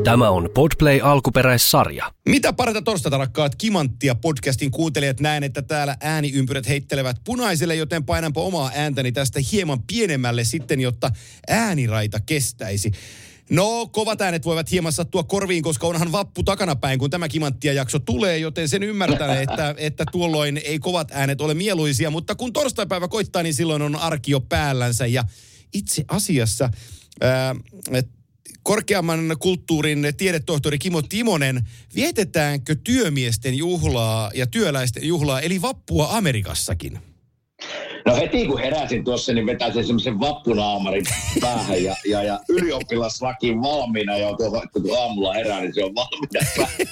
Tämä on Podplay alkuperäissarja. Mitä parita torstaita, rakkaat Kimanttia podcastin kuuntelijat, näen, että täällä ääniympyrät heittelevät punaiselle, joten painanpa omaa ääntäni tästä hieman pienemmälle sitten, jotta ääniraita kestäisi. No, kovat äänet voivat hieman sattua korviin, koska onhan vappu takanapäin, kun tämä Kimanttia-jakso tulee, joten sen ymmärtän, että tuolloin ei kovat äänet ole mieluisia, mutta kun torstaipäivä koittaa, niin silloin on arki jo päällänsä ja itse asiassa korkeamman kulttuurin tiedetohtori Kimmo Timonen, vietetäänkö työmiesten juhlaa ja työläisten juhlaa, eli vappua Amerikassakin? No heti kun heräsin tuossa, niin vetäisin semmoisen vappunaamarin päähän ja ylioppilaslakin valmiina. Ja kun aamulla herää, niin se on valmiina päähän.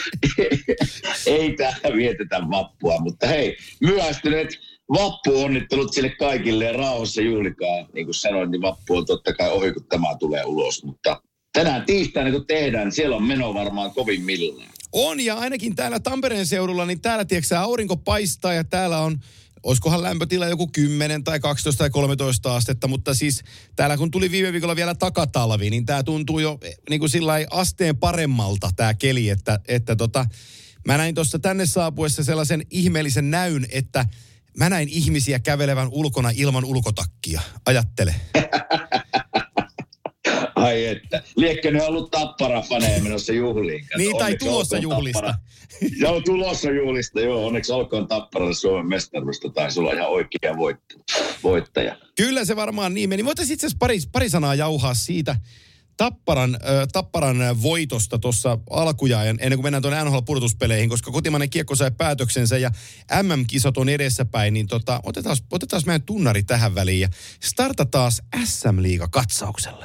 Ei täällä vietetä vappua, mutta hei, myöhästyneet vappu-onnittelut sille kaikille ja rauhassa juhlikaa. Niin kuin sanoin, niin vappu on totta kai ohi, kun tämä tulee ulos. Mutta tänään tiistaina, kun tehdään, niin siellä on meno varmaan kovin millään. On, ja ainakin täällä Tampereen seudulla, niin täällä, tiedätkö, aurinko paistaa ja täällä on, olisikohan lämpötila joku 10 tai 12 tai 13 astetta, mutta siis täällä kun tuli viime viikolla vielä takatalvi, niin tää tuntuu jo niin kuin sillai asteen paremmalta tää keli, että mä näin tuossa tänne saapuessa sellaisen ihmeellisen näyn, että mä näin ihmisiä kävelevän ulkona ilman ulkotakkia. Ajattele. Ai että. Liekkö ne on ollut Tappara-faneja menossa juhliin? Niin, tai tulossa juhlista. Joo, tulossa juhlista, joo. Onneksi olkoon Tapparalle Suomen mestaruudesta. Taisi olla ihan oikea voittaja. Kyllä se varmaan niin meni. Voitaisiin itse asiassa pari sanaa jauhaa siitä Tapparan voitosta tuossa alkujaen, ennen kuin mennään tuonne NHL-pudotuspeleihin, koska kotimainen kiekko sai päätöksensä ja MM-kisat on edessäpäin, niin otetaan meidän tunnari tähän väliin ja startataan SM-liiga-katsauksella.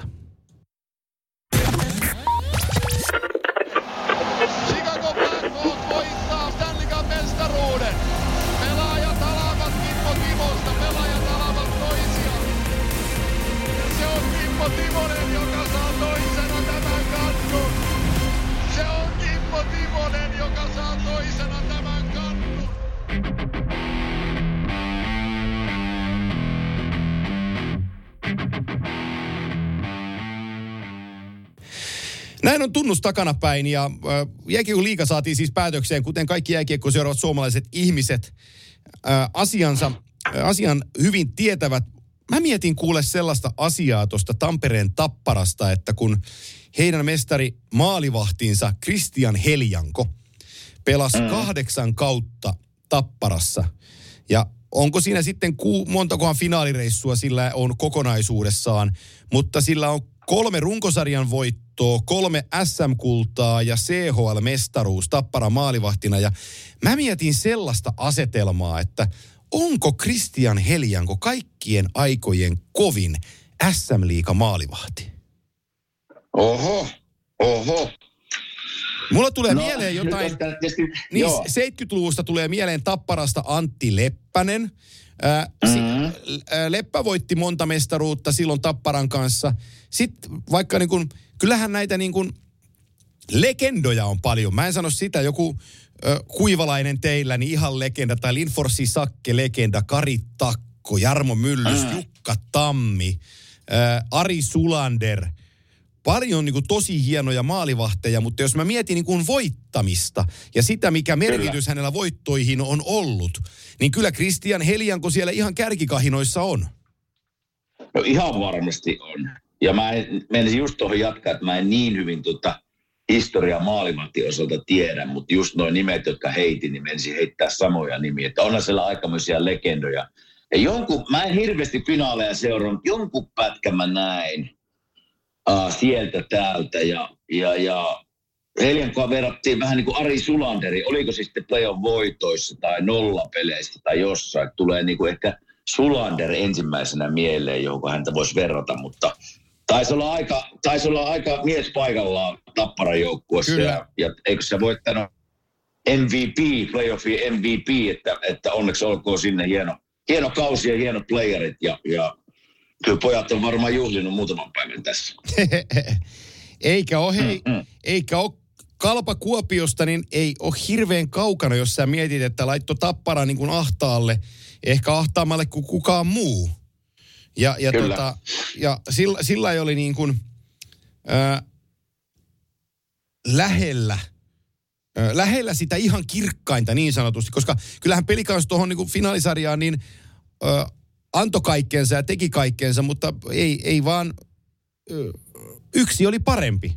Chicago Blackhawks voittaa Stanley Cup -mestaruuden. Pelaajat alavat Kimmo Timosta, pelaajat alavat toisiaan. Se on Kimmo Timonen, joka saa toisena tämän kannun. Se on Kimmo Timonen, joka saa toisena tämän kannun. Näin on tunnus takanapäin ja jääkiekon liiga saatiin siis päätökseen, kuten kaikki jääkiekkoa seuraavat suomalaiset ihmiset asian hyvin tietävät. Mä mietin kuule sellaista asiaa tuosta Tampereen Tapparasta, että kun heidän mestari maalivahtinsa Christian Helianko pelasi 8 kautta Tapparassa ja onko siinä sitten montakohan finaalireissua sillä on kokonaisuudessaan, mutta sillä on 3 runkosarjan voittoa, 3 SM-kultaa ja CHL-mestaruus Tapparan maalivahtina. Ja mä mietin sellaista asetelmaa, että onko Christian Helianko kaikkien aikojen kovin SM-liiga maalivahti? Oho. Mulla tulee mieleen jotain, Tietysti, niin 70-luvusta tulee mieleen Tapparasta Antti Leppänen. Leppä voitti monta mestaruutta silloin Tapparan kanssa. Sitten vaikka niin kuin, kyllähän näitä niin kuin legendoja on paljon. Mä en sano sitä, joku Kuivalainen teillä, niin ihan legenda. Tai Linforsi Sakke legenda, Kari Takko, Jarmo Myllys, Jukka Tammi, Ari Sulander. Paljon niin kuin tosi hienoja maalivahteja, mutta jos mä mietin niin kuin voittamista ja sitä, mikä merkitys hänellä voittoihin on ollut, niin kyllä Christian Helianko siellä ihan kärkikahinoissa on. No ihan varmasti on. Ja mä menisin just tuohon jatkaa, että mä en niin hyvin historiaa maalivahtin osalta tiedä, mutta just nuo nimet, jotka heitin, niin menisin heittää samoja nimiä. Että onhan siellä aikamoisia legendoja. Ja mä en hirveästi finaaleja seurannut, jonkun pätkän mä näin. Sieltä täältä ja Heliankoa verrattiin vähän niin kuin Ari Sulanderi. Oliko se sitten playoff voitoissa tai nollapeleissä tai jossain. Tulee niin kuin ehkä Sulander ensimmäisenä mieleen, johon häntä voisi verrata, mutta taisi olla aika mies paikallaan Tapparan joukkueessa. Ja eikö sä voittanut MVP, playoffin MVP, että onneksi olkoon sinne hieno kausi ja hienot playerit ja kyllä pojat on varmaan juhlinut muutaman päivän tässä. Eikä ole Kalpa Kuopiosta, niin ei ole hirveän kaukana, jos sä mietit, että laittoi Tappara niin kuin ahtaalle, ehkä ahtaamalle kuin kukaan muu. Ja sillä ei oli niin kuin, lähellä sitä ihan kirkkainta niin sanotusti, koska kyllähän Pelicans tuohon niin finaalisarjaan niin antoi kaikkeensa ja teki kaikkeensa, mutta ei vaan yksi oli parempi.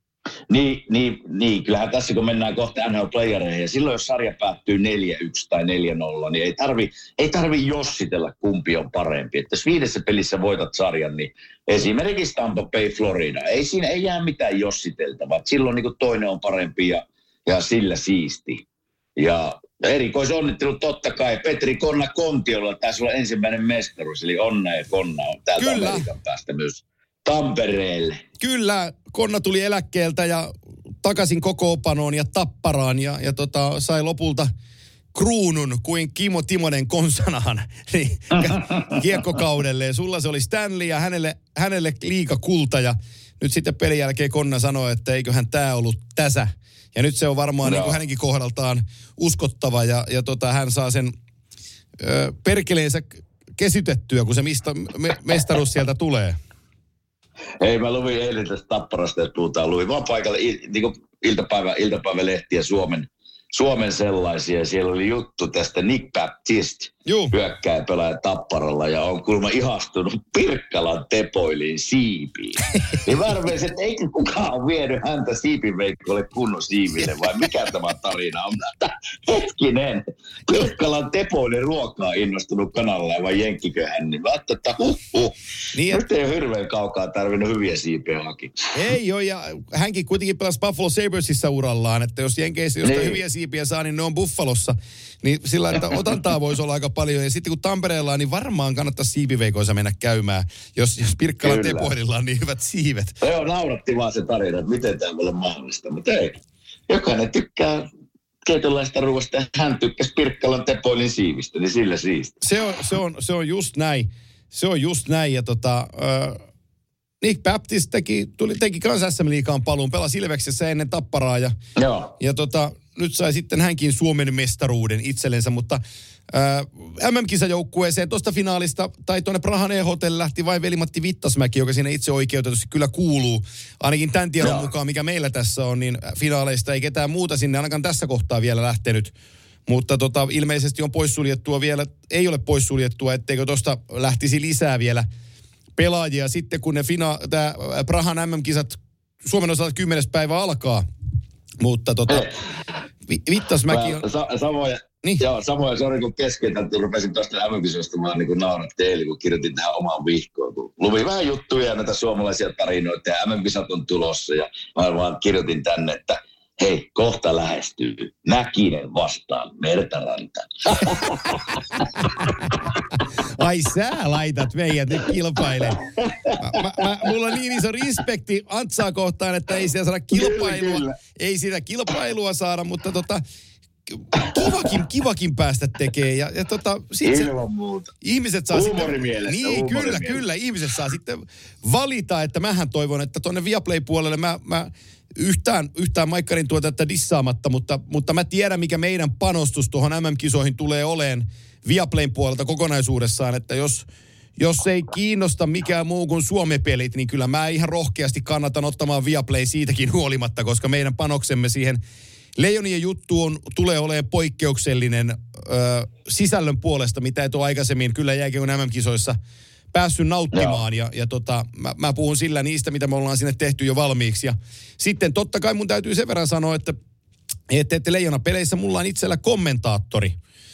Niin, kyllähän tässä kun mennään kohta NHL-playereihin, ja silloin jos sarja päättyy 4-1 tai 4-0, niin ei tarvi jossitella kumpi on parempi. Että jos 5 pelissä voitat sarjan, niin esimerkiksi Tampa Bay, Florida, ei jää mitään jossiteltavaa. Silloin niin kuin toinen on parempi ja sillä siisti. Ja erikoisonnittelut totta kai. Petri Konna Kontiolla taisi olla ensimmäinen mestaruus, eli onnea ja Konna on täältä Amerikan päästä myös Tampereelle. Kyllä, Konna tuli eläkkeeltä ja takaisin kokoonpanoon ja Tapparaan ja sai lopulta kruunun kuin Kimmo Timonen konsanaan niin, kiekkokaudelle. Ja sulla se oli Stanley ja hänelle liigakulta ja nyt sitten pelin jälkeen Konna sanoi, että eiköhän tämä ollut tässä. Ja nyt se on varmaan niin kuin hänenkin kohdaltaan uskottava ja hän saa sen perkeleensä kesytettyä, kun se mestaruus sieltä tulee. Ei, mä luin eilen tästä Tapparasta, että puhutaan. Luin vaan paikalle niin iltapäivälehtiä Suomen sellaisia. Siellä oli juttu tästä Nick Baptiste, hyökkääjä pelaaja Tapparalla, ja on kuulemma ihastunut Pirkkalan Tepoiliin siipiin. Niin mä arvelisin, että eikö kukaan ole vienyt häntä siipiveikkoille kunnon siiville, vai mikä tämä tarina on? Hetkinen, Pirkkalan Tepoilin ruokaa innostunut kanalla, vai jenkkikö hän? Niin mä ajattelin, että Niin, nyt ei ole hirveän kaukaa tarvinnut hyviä siipiä hakia. Ei ole, ja hänkin kuitenkin pelasi Buffalo Sabresissa urallaan, että jos jenkeissä jostain hyviä siipiä saa, niin ne on Buffalossa. Niin sillä että otantaa voisi olla aika paljon. Ja sitten kun Tampereella on, niin varmaan kannattaa siipiveikoissa mennä käymään, jos Pirkkalan Tepoililla on niin hyvät siivet. Joo, nauratti vaan se tarina, että miten tämä voi olla mahdollista. Mutta ei, jokainen tykkää tietynlaista ruoasta, ja hän tykkäsi Pirkkalan Tepoilin siivistä, niin sillä siisti. Se on just näin. Se on just näin. Ja Nick Baptiste teki kans SM-liigaan paluun, pelasi Ilveksessä ennen Tapparaa ja nyt sai sitten hänkin Suomen mestaruuden itsellensä, mutta MM-kisajoukkueeseen tuosta finaalista tai tuonne Prahan EHT:lle lähti vain Veli-Matti Vittasmäki, joka siinä itse oikeutetusti kyllä kuuluu, ainakin tämän tiedon mukaan, mikä meillä tässä on, niin finaaleista ei ketään muuta sinne ainakaan tässä kohtaa vielä lähtenyt. Mutta ilmeisesti on poissuljettua vielä, ei ole poissuljettua, etteikö tuosta lähtisi lisää vielä pelaajia sitten, kun ne Prahan MM-kisat Suomen osalta 10. päivä alkaa. Mutta Vittasmäki on... Samoin, sori kun keskeytän, rupesin tuosta MM-kisosta, mä niin nauratti eilen, kun kirjoitin tähän omaan vihkoon. Kun luin vähän juttuja näitä suomalaisia tarinoita ja MM-kisat on tulossa ja mä vaan kirjoitin tänne, että hei, kohta lähestyy Mäkinen vastaan Mertaranta. Ai sä laitat meidät nyt kilpailemaan. Mulla on niin iso respekti Antsaa kohtaan, että ei siellä saada kilpailua. Kyllä. Ei sitä kilpailua saada, mutta kivakin päästä tekee. Ja ilman muuta. Ihmiset saa huumorimielestä. Niin, kyllä. Ihmiset saa sitten valita, että mähän toivon, että tuonne Viaplay-puolelle mä yhtään Maikkarin tuotetta dissaamatta, mutta mä tiedän, mikä meidän panostus tuohon MM-kisoihin tulee oleen Viaplayn puolelta kokonaisuudessaan, että jos ei kiinnosta mikään muu kuin Suomi-pelit, niin kyllä mä ihan rohkeasti kannatan ottamaan Viaplay siitäkin huolimatta, koska meidän panoksemme siihen Leijonien juttuun tulee olemaan poikkeuksellinen sisällön puolesta, mitä et ole aikaisemmin kyllä jääkiekon MM-kisoissa päässyt nauttimaan. Ja mä puhun sillä niistä, mitä me ollaan sinne tehty jo valmiiksi. Ja sitten totta kai mun täytyy sen verran sanoa, että Leijona-peleissä mulla on itsellä kommentaattori.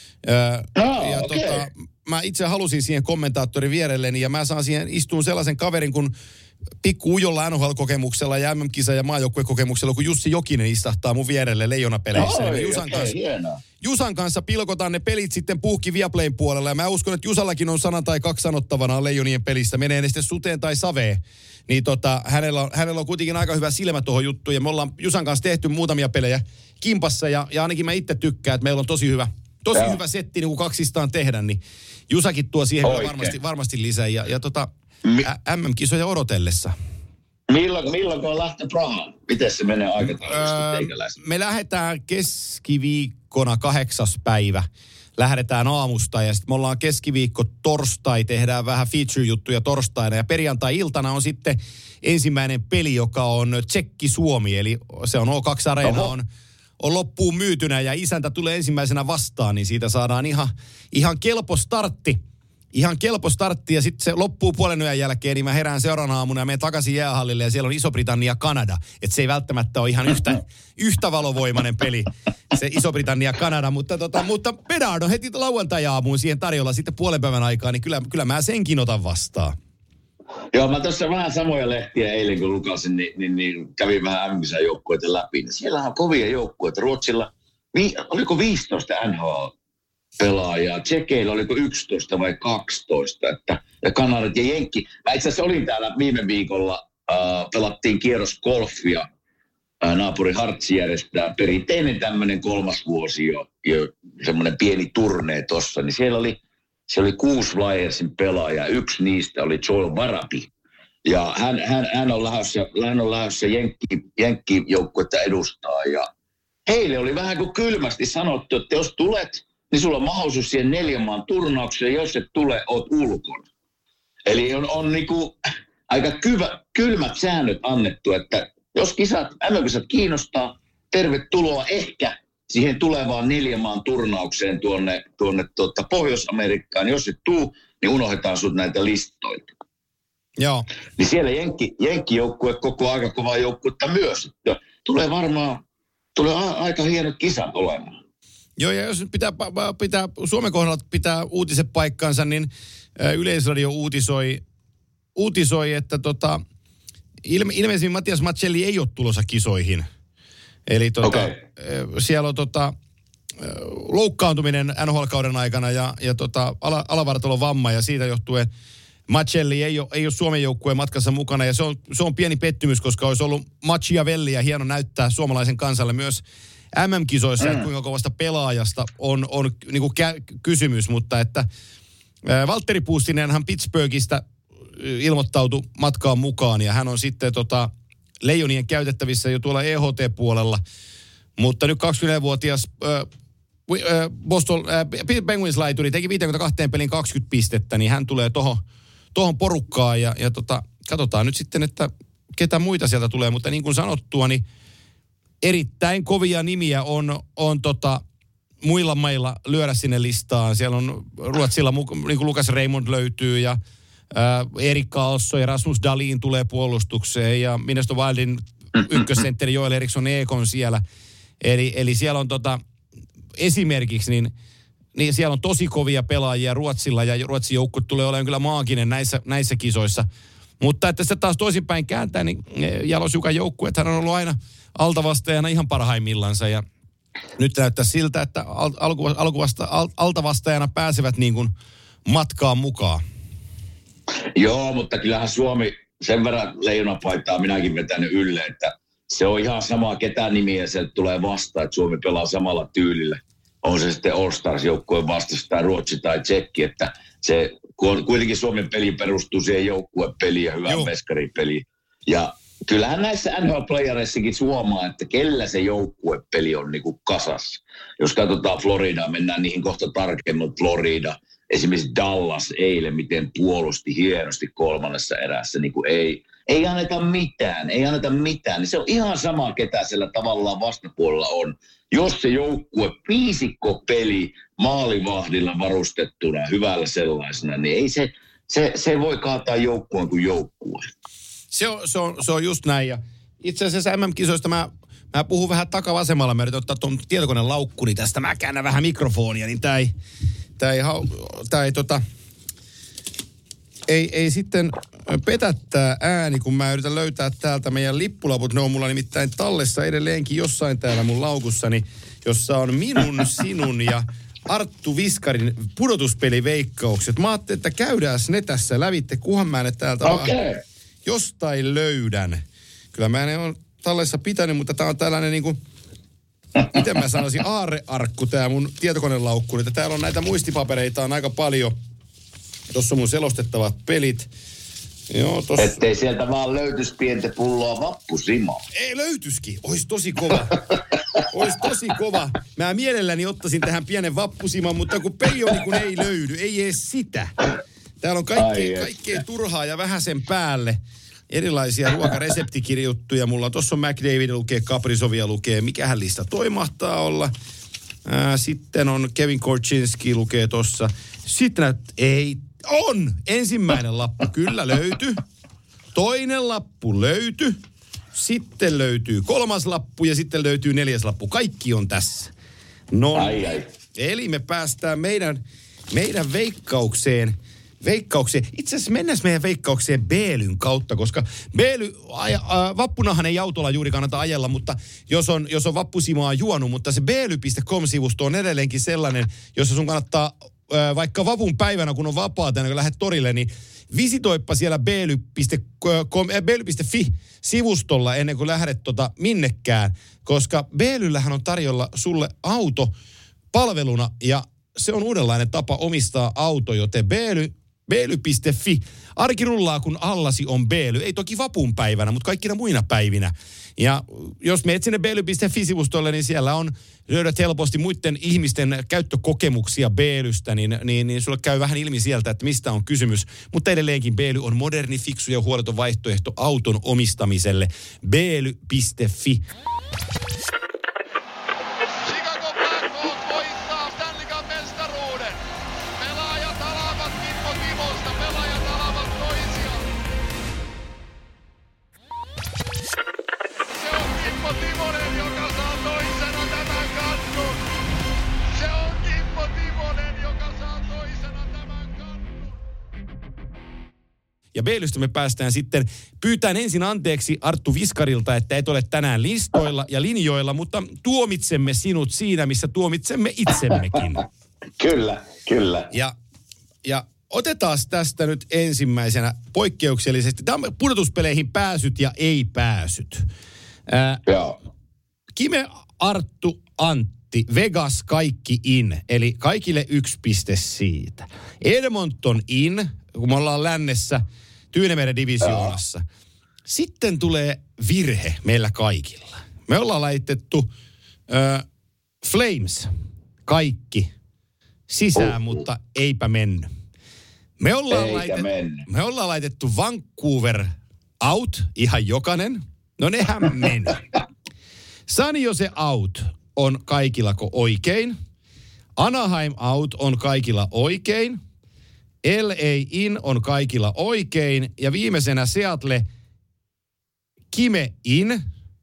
Mä itse halusin siihen kommentaattorin vierelleni ja mä saan siihen istuun sellaisen kaverin kun pikku ujolla NHL-kokemuksella ja MM-kisa- ja maajoukkuekokemuksella, kun Jussi Jokinen istahtaa mun vierelle Leijona-peleissä. Jusan kanssa pilkotaan ne pelit sitten puhki Viaplayn puolella ja mä uskon, että Jusallakin on sana tai kaksi sanottavana Leijonien pelistä. Menee ne sitten suteen tai saveen. Niin hänellä on kuitenkin aika hyvä silmä tuohon juttuun ja me ollaan Jusan kanssa tehty muutamia pelejä kimpassa ja ainakin mä itse tykkään, että meillä on tosi hyvä setti niin kuin kaksistaan tehdä, niin Jusakin tuo siihen varmasti lisää ja MM-kisoja odotellessa. Milloin on lähtö Prahaan? Miten se menee aikataulusti teikäläisen? Me lähdetään keskiviikkona 8. päivä. lähdetään aamusta ja sitten me ollaan keskiviikko torstai, tehdään vähän feature-juttuja torstaina ja perjantai-iltana on sitten ensimmäinen peli, joka on Tsekki-Suomi, eli se on O2-areena, on loppuun myytynä ja isäntä tulee ensimmäisenä vastaan, niin siitä saadaan ihan kelpo startti. Ihan kelpo startti ja sitten se loppuu puolen yön jälkeen, niin mä herään seuraavana aamuna ja menen takaisin jäähallille ja siellä on Iso-Britannia-Kanada. Että se ei välttämättä ole ihan yhtä valovoimainen peli, se Iso-Britannia-Kanada, mutta Bedard on heti lauantai-aamuun siihen tarjolla sitten puolen päivän aikaa, niin kyllä mä senkin otan vastaan. Joo, mä tuossa vähän samoja lehtiä eilen kun lukasin, niin kävin vähän MM-kisajoukkueita läpi. Niin siellähän on kovia joukkueita. Ruotsilla, oliko 15 NHL-pelaajaa? Tsekeillä oliko 11 vai 12? Ja Kanadat ja Jenkki. Mä itse asiassa olin täällä viime viikolla, pelattiin kierros golfia. Naapuri Hartsi järjestää perinteinen tämmöinen 3. vuosi jo semmoinen pieni turnee tossa. Niin siellä oli 6 Flyersin pelaajaa. Yksi niistä oli Joel Varapi. Ja hän on lähdössä Jenkki-joukkuetta edustaa. Ja heille oli vähän kuin kylmästi sanottu, että jos tulet, niin sulla on mahdollisuus siihen 4 maan turnaukseen. Jos et tule, oot ulkona. Eli on niinku aika kylmät säännöt annettu, että jos MM-kisat kiinnostaa, tervetuloa ehkä siihen tulevaan 4 maan turnaukseen tuonne Pohjois-Amerikkaan. Jos et tuu, niin unohdetaan sut näitä listoilta. Joo. Niin siellä Jenkki-joukkue koko aika kovaa joukkuetta myös. Tulee aika hienot kisat olemaan. Joo, ja jos pitää Suomen kohdalla pitää uutiset paikkansa, niin Yleisradio uutisoi, että ilmeisesti Matias Maccelli ei ole tulossa kisoihin. Eli siellä on loukkaantuminen NHL-kauden aikana ja alavartalon vamma ja siitä johtuen Maccelli ei ole Suomen joukkueen matkassa mukana ja se on pieni pettymys, koska olisi ollut Machiavelli ja hieno näyttää suomalaisen kansalle myös MM-kisoissa, että kuinka kovasta pelaajasta on niin kuin kysymys, mutta että Valtteri Puustinenhan Pittsburghista ilmoittautui matkaan mukaan ja hän on sitten Leijonien käytettävissä jo tuolla EHT-puolella, mutta nyt 24-vuotias Boston Penguins-laituri teki 52 pelin 20 pistettä, niin hän tulee tohon porukkaan ja katsotaan nyt sitten, että ketä muita sieltä tulee, mutta niin kuin sanottua, niin erittäin kovia nimiä on muilla mailla lyödä sinne listaan. Siellä on Ruotsilla, niin kuin Lukas Raymond löytyy ja Erik Karlsson ja Rasmus Dahlin tulee puolustukseen ja Minnesota Wildin ykkössentteri Joel Eriksson Ekon siellä. Eli siellä on esimerkiksi niin siellä on tosi kovia pelaajia Ruotsilla ja Ruotsin joukkue tulee olemaan kyllä maaginen näissä kisoissa. Mutta että se taas toisinpäin kääntää, niin Jalos Jukan joukkue, että hän on ollut aina altavastajana ihan parhaimmillansa ja nyt näyttää siltä, että altavastajana pääsevät niin kuin matkaan mukaan. Joo, mutta kyllähän Suomi sen verran leijonapaitaa minäkin vetänyt ylle, että se on ihan sama ketä nimiä sieltä tulee vastaan, että Suomi pelaa samalla tyylillä. On se sitten All-Stars-joukkueen vastassa tai Ruotsi tai Tsekki, että se kuitenkin Suomen peli perustuu siihen joukkuepeliin ja hyvään meskaripeliin. Ja kyllähän näissä NHL-playereissakin huomaa, että kellä se joukkuepeli on niinku kasassa. Jos katsotaan Floridaa, mennään niihin kohta tarkemmin, Florida. Esimerkiksi Dallas eilen, miten puolusti hienosti 3. erässä, niin kuin ei anneta mitään. Niin se on ihan sama, ketä siellä tavallaan vastapuolella on. Jos se joukkue, viisikkopeli maalivahdilla varustettuna, hyvällä sellaisena, niin ei se voi kaataa joukkueen kuin joukkueen. Se on just näin. Ja itse asiassa MM-kisoista mä puhun vähän takavasemmalla. Mä yritän ottaa tuon tietokoneen laukkuni tästä. Mä käännän vähän mikrofonia, niin ei sitten petä tää ääni, kun mä yritän löytää täältä meidän lippulaput. Ne on mulla nimittäin tallessa edelleenkin jossain täällä mun laukussani, jossa on minun, sinun ja Arttu Viskarin pudotuspeliveikkaukset. Mä ajattelin, että käydään ne tässä lävitte, kunhan mä ne täältä jostain löydän. Kyllä mä en ole tallessa pitänyt, mutta tää on tällainen niinku, miten mä sanoisin, aarrearkku tää mun tietokonelaukku. Täällä on näitä muistipapereita on aika paljon. Tuossa on mun selostettavat pelit. Joo, tossa. Ettei sieltä vaan löytyisi pientä pulloa vappusimaa. Ei löytyisikin, ois tosi kova. Olisi tosi kova. Mä mielelläni ottaisin tähän pienen vappusiman, mutta kun peijoni kun ei löydy, ei edes sitä. Täällä on kaikkea turhaa ja vähän sen päälle. Erilaisia ruokareseptikirjuttuja. Mulla tuossa on McDavid lukee, Kaprizovia lukee. Mikähän lista toi mahtaa olla? Sitten on Kevin Korchinski lukee tuossa. Sitten on! Ensimmäinen lappu kyllä löytyi. Toinen lappu löytyi. Sitten löytyy 3. lappu ja sitten löytyy 4. lappu. Kaikki on tässä. No, eli me päästään meidän veikkaukseen. Itse asiassa mennään meidän veikkaukseen Beelyn kautta, koska Beely, vappunahan ei autolla juuri kannata ajella, mutta jos on vappusimaa juonut, mutta se beely.com-sivusto on edelleenkin sellainen, jossa sun kannattaa vaikka vapun päivänä, kun on vapaata, kun lähdet torille, niin visitoippa siellä beely.fi-sivustolla ennen kuin lähdet minnekään, koska Beelyllähän on tarjolla sulle auto palveluna ja se on uudenlainen tapa omistaa auto, joten beely.fi. Arki rullaa, kun allasi on Beely. Ei toki vapun päivänä, mutta kaikkina muina päivinä. Ja jos menet sinne beely.fi-sivustolle, niin siellä löydät helposti muiden ihmisten käyttökokemuksia Beelystä, niin sulle käy vähän ilmi sieltä, että mistä on kysymys. Mutta edelleenkin Beely on moderni, fiksu ja huoleton vaihtoehto auton omistamiselle. Beely.fi. Ja Beelystä me päästään sitten, pyytään ensin anteeksi Arttu Viskarilta, että et ole tänään listoilla ja linjoilla, mutta tuomitsemme sinut siinä, missä tuomitsemme itsemmekin. Kyllä. Ja otetaan tästä nyt ensimmäisenä poikkeuksellisesti. Tämä on pudotuspeleihin pääsyt ja ei pääsyt. Kime, Arttu, Antti, Vegas kaikki in, eli kaikille 1 piste siitä. Edmonton in, kun me ollaan lännessä, Tyynemeren divisioonassa. Sitten tulee virhe meillä kaikilla. Me ollaan laitettu Flames kaikki sisään, mutta eipä mennyt. Me ollaan laitettu Vancouver out, ihan jokainen. No nehän meni. San Jose out on kaikillako oikein. Anaheim out on kaikilla oikein. LA in on kaikilla oikein. Ja viimeisenä Seattle Kime in.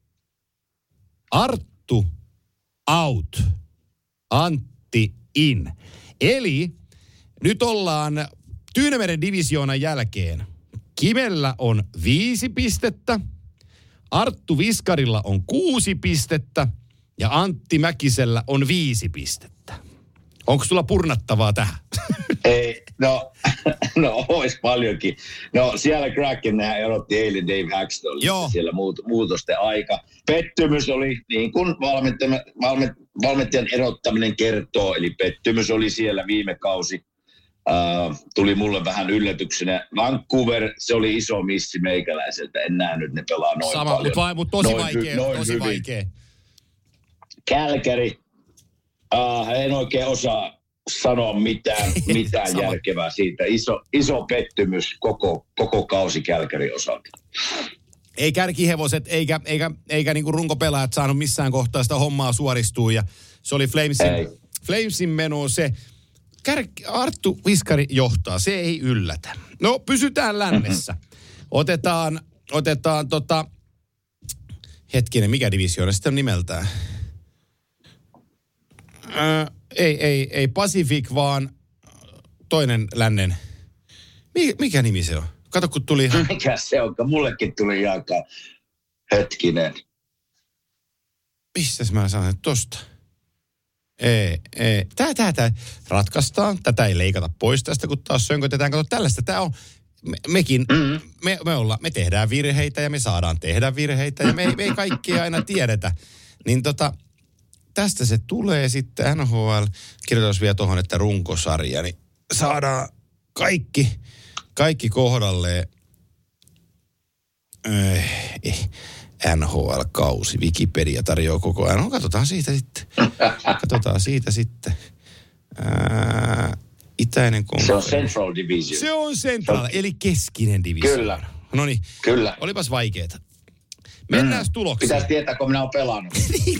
Arttu out. Antti in. Eli nyt ollaan Tyynemeren divisioonan jälkeen. Kimellä on 5 pistettä. Arttu Viskarilla on 6 pistettä. Ja Antti Mäkisellä on 5 pistettä. Onko sulla purnattavaa tähän? Ei, no olisi paljonkin. No siellä Krakenhän erotti eilen Dave Haxton. Siellä muutosten aika. Pettymys oli, niin kuin valmentajan erottaminen kertoo, eli pettymys oli siellä viime kausi. Tuli mulle vähän yllätyksenä. Vancouver, se oli iso missi meikäläiseltä. En nähnyt, ne pelaa noin paljon. Sama, mutta tosi vaikea. Calgary. En oikein osaa sanoa mitään järkevää siitä. Iso pettymys koko kausi Calgaryn osalta. Ei kärkihevoset eikä niinku runkopelaajat saanut missään kohtaa sitä hommaa suoristua. Ja se oli Flamesin meno se. Arttu Viskari johtaa, se ei yllätä. No pysytään lännessä. Otetaan hetkinen, mikä divisioona sitten on nimeltään? Ei Pacific, vaan toinen lännen. Mikä nimi se on? Kato, kun tuli ihan... Mikä se on? Mullekin tuli aika hetkinen. Mistäs mä saan tosta? Ei. Tää ratkaistaan. Tätä ei leikata pois tästä, kun taas sönkötetään. Kato, tällaista tää on. Mekin, me tehdään virheitä ja me saadaan tehdä virheitä ja me ei kaikkia aina tiedetä. Niin tästä se tulee sitten NHL. Kirjoitus vielä tuohon, että runkosarja, niin saadaan kaikki kohdalleen. NHL-kausi. Wikipedia tarjoaa koko ajan. No, katsotaan siitä sitten. Itäinen konferenssi. Se on Central Division. Se on Central, eli keskinen division. Kyllä. Noniin. Kyllä. Olipas vaikeeta. Mennään tuloksiin. Pitäisi tietää, kun minä olen pelannut.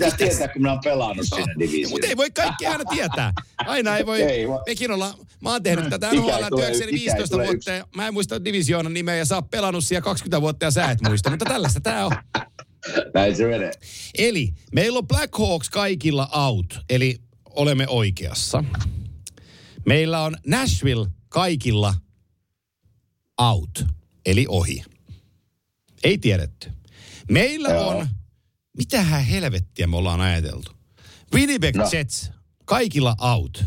Siinä divisioon. Mutta ei voi kaikki aina tietää. Aina ei voi. Mekin ollaan, mä oon tehnyt tätä NHL työkseni 15 vuotta ja mä en muista divisioonan nimeä ja sä oot pelannut siellä 20 vuotta ja sä et muista, mutta tällaista tää on. Näin se menee. Eli meillä on Black Hawks kaikilla out, eli olemme oikeassa. Meillä on Nashville kaikilla out, eli ohi. Ei tiedetty. Meillä on, mitähän helvettiä me ollaan ajateltu. Winnipeg Jets, kaikilla out.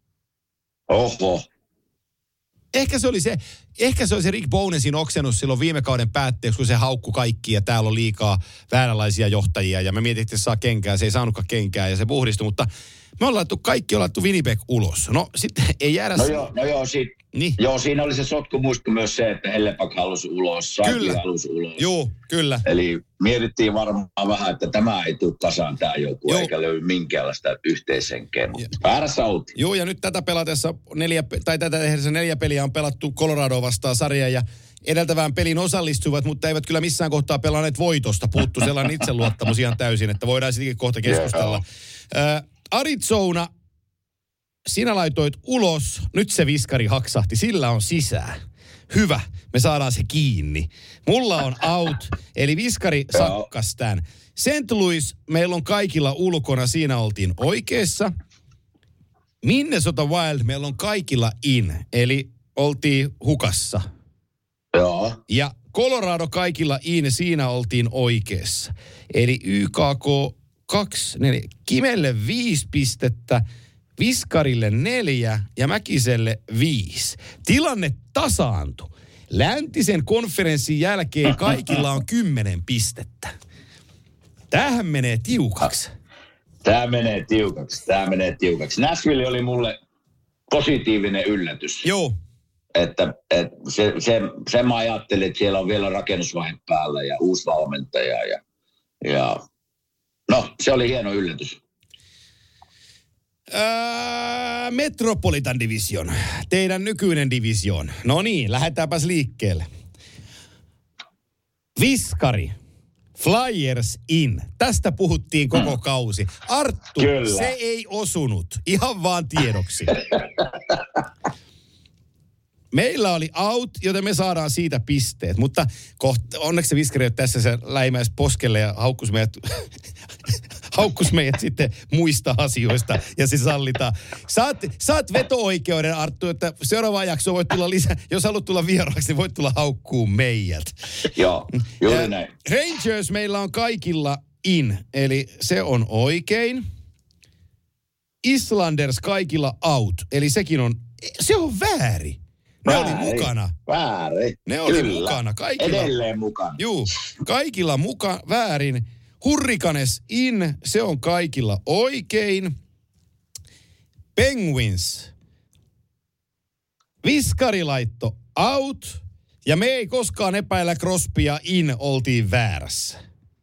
Oho. Ehkä se oli se Rick Bowness'in oksennus silloin viime kauden päätteeksi, kun se haukkui kaikki ja täällä on liikaa vääränlaisia johtajia ja me mietittiin, että se saa kenkää, se ei saanutkaan kenkää ja se puhdistui, mutta me ollaan laittu Winnipeg ulos. No sitten ei jäädä... Joo, siinä oli se sotkumuistu myös se, että Hellepak halusi ulos, Saiki halusi ulos. Joo, kyllä. Eli mietittiin varmaan vähän, että tämä ei tule kasaan tämä joku, eikä löydy minkäänlaista yhteishenkeä, mutta väärässä oltiin. Joo, ja nyt tätä pelatessa tätä tehdessä 4 peliä on pelattu Colorado vastaan sarjaa ja edeltävään pelin osallistuvat, mutta eivät kyllä missään kohtaa pelanneet voitosta. Puuttu sellainen itseluottamus ihan täysin, että voidaan sittenkin kohta keskustella. Arizona, sinä laitoit ulos, nyt se viskari haksahti, sillä on sisään. Hyvä, me saadaan se kiinni. Mulla on out, eli viskari sakkas tämän. St. Louis, meillä on kaikilla ulkona, siinä oltiin oikeassa. Minnesota Wild, meillä on kaikilla in, eli oltiin hukassa. Joo. Ja Colorado kaikilla in, siinä oltiin oikeassa. Eli YKK 2, 4, Kimelle 5 pistettä, Viskarille 4 ja Mäkiselle 5. Tilanne tasaantui. Läntisen konferenssin jälkeen kaikilla on 10 pistettä. Tämähän menee tiukaksi. Tämä menee tiukaksi. Nashville oli mulle positiivinen yllätys. Joo. Että se mä ajattelin, että siellä on vielä rakennusvaihe päällä ja uusi valmentaja ja no, se oli hieno yllätys. Metropolitan Division, teidän nykyinen division. No niin, lähdetäänpäs liikkeelle. Viskari, Flyers in. Tästä puhuttiin koko kausi. Arttu, kyllä. Se ei osunut. Ihan vaan tiedoksi. Meillä oli out, joten me saadaan siitä pisteet. Mutta onneksi se viskari on tässä se läimäisi poskelle ja haukkus meidät sitten muista asioista ja se sallitaan. Saat veto-oikeuden, Arttu, että seuraavaan jaksoon voit tulla lisää. Jos haluat tulla vieraaksi, niin voit tulla haukkuun meidät. Joo, juuri näin. Rangers meillä on kaikilla in, eli se on oikein. Islanders kaikilla out, eli se on väärin. Ne oli mukana. Väärin. Ne oli mukana. Kaikilla, edelleen mukana. Juu, kaikilla väärin. Hurricanes in, se on kaikilla oikein. Penguins. Viskarilaitto out. Ja me ei koskaan epäillä Crosbya in, oltiin väärässä.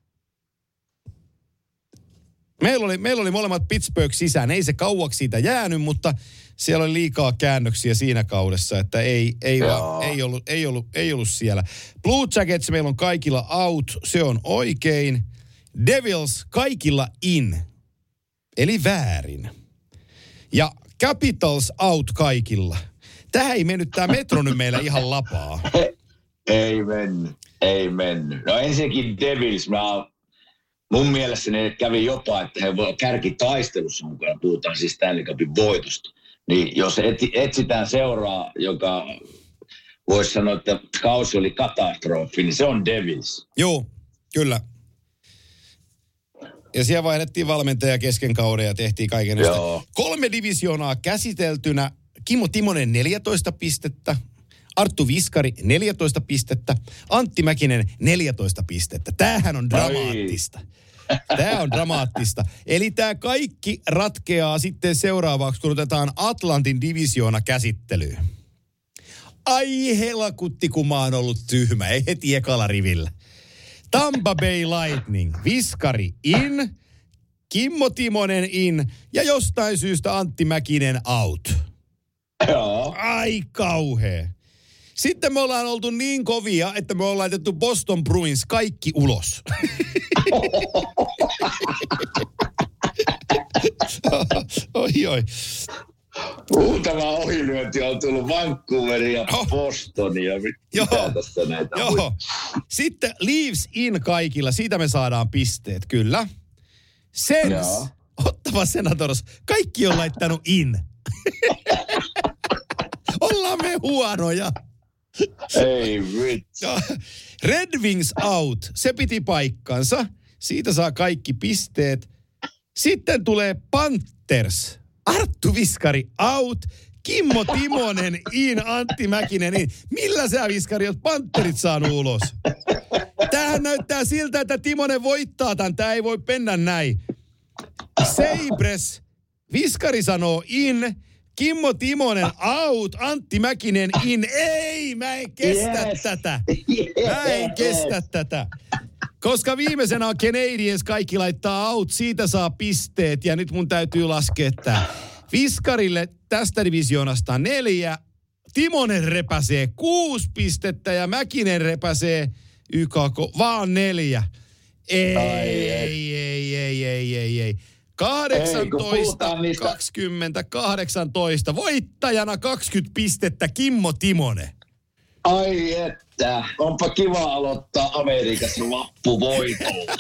Meillä oli molemmat Pittsburgh sisään. Ei se kauaksi siitä jäänyt, mutta siellä oli liikaa käännöksiä siinä kaudessa, että ei ollut siellä. Blue Jackets meillä on kaikilla out, se on oikein. Devils kaikilla in, eli väärin. Ja Capitals out kaikilla. Tähän ei mennyt tämä metro nyt meillä ihan lapaa. Ei mennyt. No ensinnäkin Devils, mun mielestä ne kävi jopa, että he voivat kärkitaistelussa mukana, puhutaan siis Stanley Cupin voitosta. Niin jos etsitään seuraa, joka voisi sanoa, että kausi oli katastrofi, niin se on Devils. Joo, kyllä. Ja siellä vaihdettiin valmentaja kesken kauden ja tehtiin kaikenlaista. 3 divisioonaa käsiteltynä. Kimmo Timonen 14 pistettä. Arttu Viskari 14 pistettä. Antti Mäkinen 14 pistettä. Tämähän on dramaattista. Tämä on dramaattista. Eli tämä kaikki ratkeaa sitten seuraavaksi, kun otetaan Atlantin divisioona käsittelyyn. Ai helkutti, kun mä oon ollut tyhmä. Ei heti ekalla rivillä. Tampa Bay Lightning, viskari in, Kimmo Timonen in ja jostain syystä Antti Mäkinen out. Joo. Ai kauhea. Sitten me ollaan oltu niin kovia, että me ollaan laitettu Boston Bruins kaikki ulos. Oi. Muutama ohilyönti on tullut Vancouverin ja Bostonia. Mitä tässä näitä Joo. Sitten Leaves in kaikilla. Siitä me saadaan pisteet, kyllä. Sens, Ottava Senators. Kaikki on laittanut in. Ollaan me huonoja. Ei vitsi. Red Wings out. Se piti paikkansa. Siitä saa kaikki pisteet. Sitten tulee Panthers. Arttu Viskari out. Kimmo Timonen in. Antti Mäkinen in. Millä sä, Viskari, oot Pantherit saanut ulos? Tämähän näyttää siltä, että Timonen voittaa tämän. Tää ei voi mennä näin. Sabres. Viskari sanoo in. Kimmo Timonen out, Antti Mäkinen in. Ei, mä en kestä tätä. Mä en kestä tätä. Koska viimeisenä on Canadiens, kaikki laittaa out, siitä saa pisteet ja nyt mun täytyy laskea tää. Viskarille tästä divisioonasta 4, Timonen repäsee 6 pistettä ja Mäkinen repäsee vaan 4. Ei. 18, 20, 18. Voittajana 20 pistettä Kimmo Timonen. Ai että, onpa kiva aloittaa Amerikassa loppuvoitolla.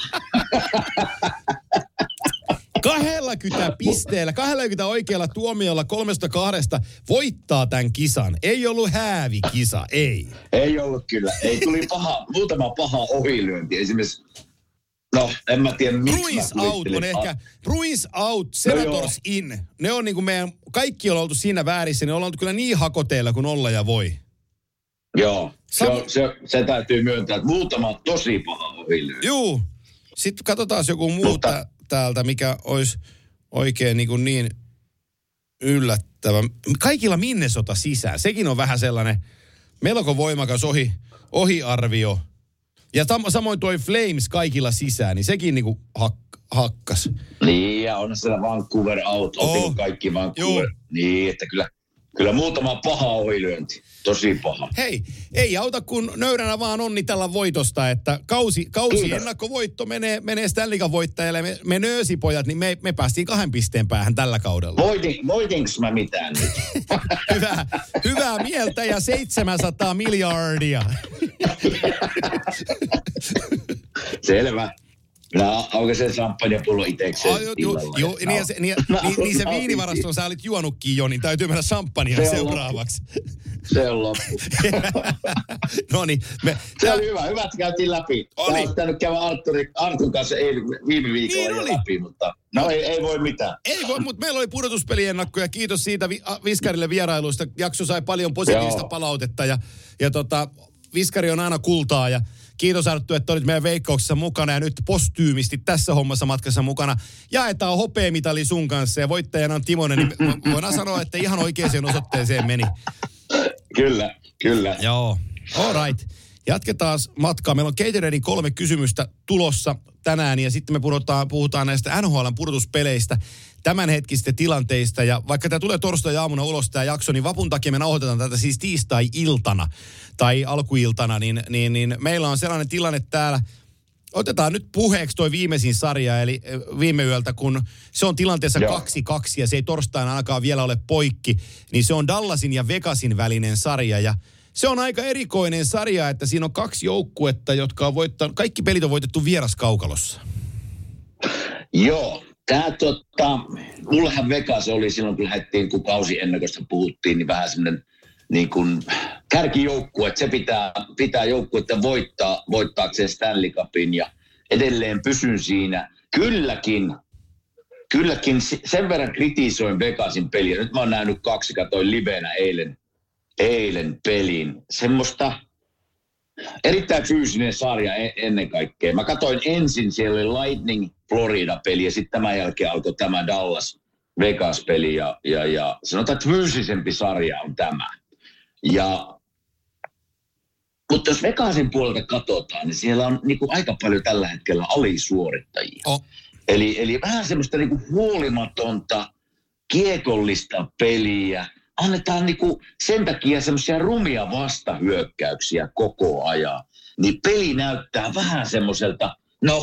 20 pisteellä, 20 oikealla tuomiolla 3-2 voittaa tämän kisan. Ei ollut häävikisa, ei. Ei ollut kyllä. Ei, tuli muutama paha ohilyönti. Esimerkiksi, en mä tiedä miksi Bruins out on ehkä, Bruins out, Senators in. Ne on niin kuin meidän, kaikki on oltu siinä väärissä, ne ollaan oltu kyllä niin hakoteilla kuin olla ja voi. Joo, se täytyy myöntää, että muutama tosi paha ohilyönti. Juu, sitten katsotaan joku muu täältä, mikä olisi oikein niin yllättävä. Kaikilla Minnesota sisään, sekin on vähän sellainen melko voimakas ohiarvio. Ja samoin toi Flames kaikilla sisään, niin sekin niinku hakkas. Niin, ja on siellä Vancouver out, otin kaikki Vancouver. Joo. Niin, että kyllä muutama paha ohilyönti. Tosi paha. Hei, ei auta kun nöyränä vaan onnitella voitosta, että kausi ennakkovoitto menee Stanley Cup voittajalle. Me nöösipojat, niin me päästiin 2 pisteen päähän tällä kaudella. Voitinko mä mitään nyt? Hyvää mieltä ja 700 miljardia. Selvä. Onko se champagnepullo itsekseen? Joo, niin se viinivarasto sä olit juonutkin jo, niin täytyy mennä champagnea seuraavaksi. Se on loppu. Noniin. Se oli hyvä. Hyvät käytiin läpi. Olisi pitänyt käydä Artun kanssa viime viikolla läpi, mutta ei voi mitään. Ei voi, mutta meillä oli pudotuspeliennakko ja kiitos siitä Viskarille vierailuista. Jakso sai paljon positiivista palautetta ja Viskari on aina kultaa ja kiitos Arttu, että olit meidän veikkauksessa mukana ja nyt postyymisti tässä hommassa matkassa mukana. Jaetaan hopeamitali sun kanssa ja voittajana on Timonen, niin voidaan sanoa, että ihan oikeaan osoitteeseen meni. Kyllä. Joo, all right. Jatketaan matkaa. Meillä on Gatoraden 3 kysymystä tulossa tänään ja sitten me puhutaan näistä NHL:n pudotuspeleistä, tämänhetkisistä tilanteista. Ja vaikka tämä tulee torstai-aamuna ulos tämä jakso, niin vapun takia me nauhoitetaan tätä siis tiistai-iltana tai alkuiltana, niin meillä on sellainen tilanne täällä. Otetaan nyt puheeksi toi viimeisin sarja, eli viime yöltä, kun se on tilanteessa 2-2 ja se ei torstaina ainakaan vielä ole poikki, niin se on Dallasin ja Vegasin välinen sarja ja se on aika erikoinen sarja, että siinä on 2 joukkuetta, jotka on voittanut, kaikki pelit on voitettu vieraskaukalossa. Joo, mullehan Vegas oli silloin, kun lähdettiin, kun kausi ennakosta puhuttiin, niin vähän semmoinen niin kuin kärkijoukkue, että se pitää joukkuetta voittaakseen Stanley Cupin ja edelleen pysyn siinä. Kylläkin sen verran kritisoin Vegasin peliä. Nyt mä oon nähnyt 2, katoin livenä eilen pelin. Semmoista erittäin fyysinen sarja ennen kaikkea. Mä katsoin ensin, siellä oli Lightning Florida-peli ja sitten tämän jälkeen alkoi tämä Dallas Vegas-peli ja sanotaan, että fyysisempi sarja on tämä. Mutta jos Vegasin puolelta katsotaan, niin siellä on niin kuin aika paljon tällä hetkellä alisuorittajia. Eli vähän semmoista niin kuin huolimatonta, kiekollista peliä. Annetaan niin kuin sen takia semmoisia rumia vastahyökkäyksiä koko ajan. Niin peli näyttää vähän semmoiselta,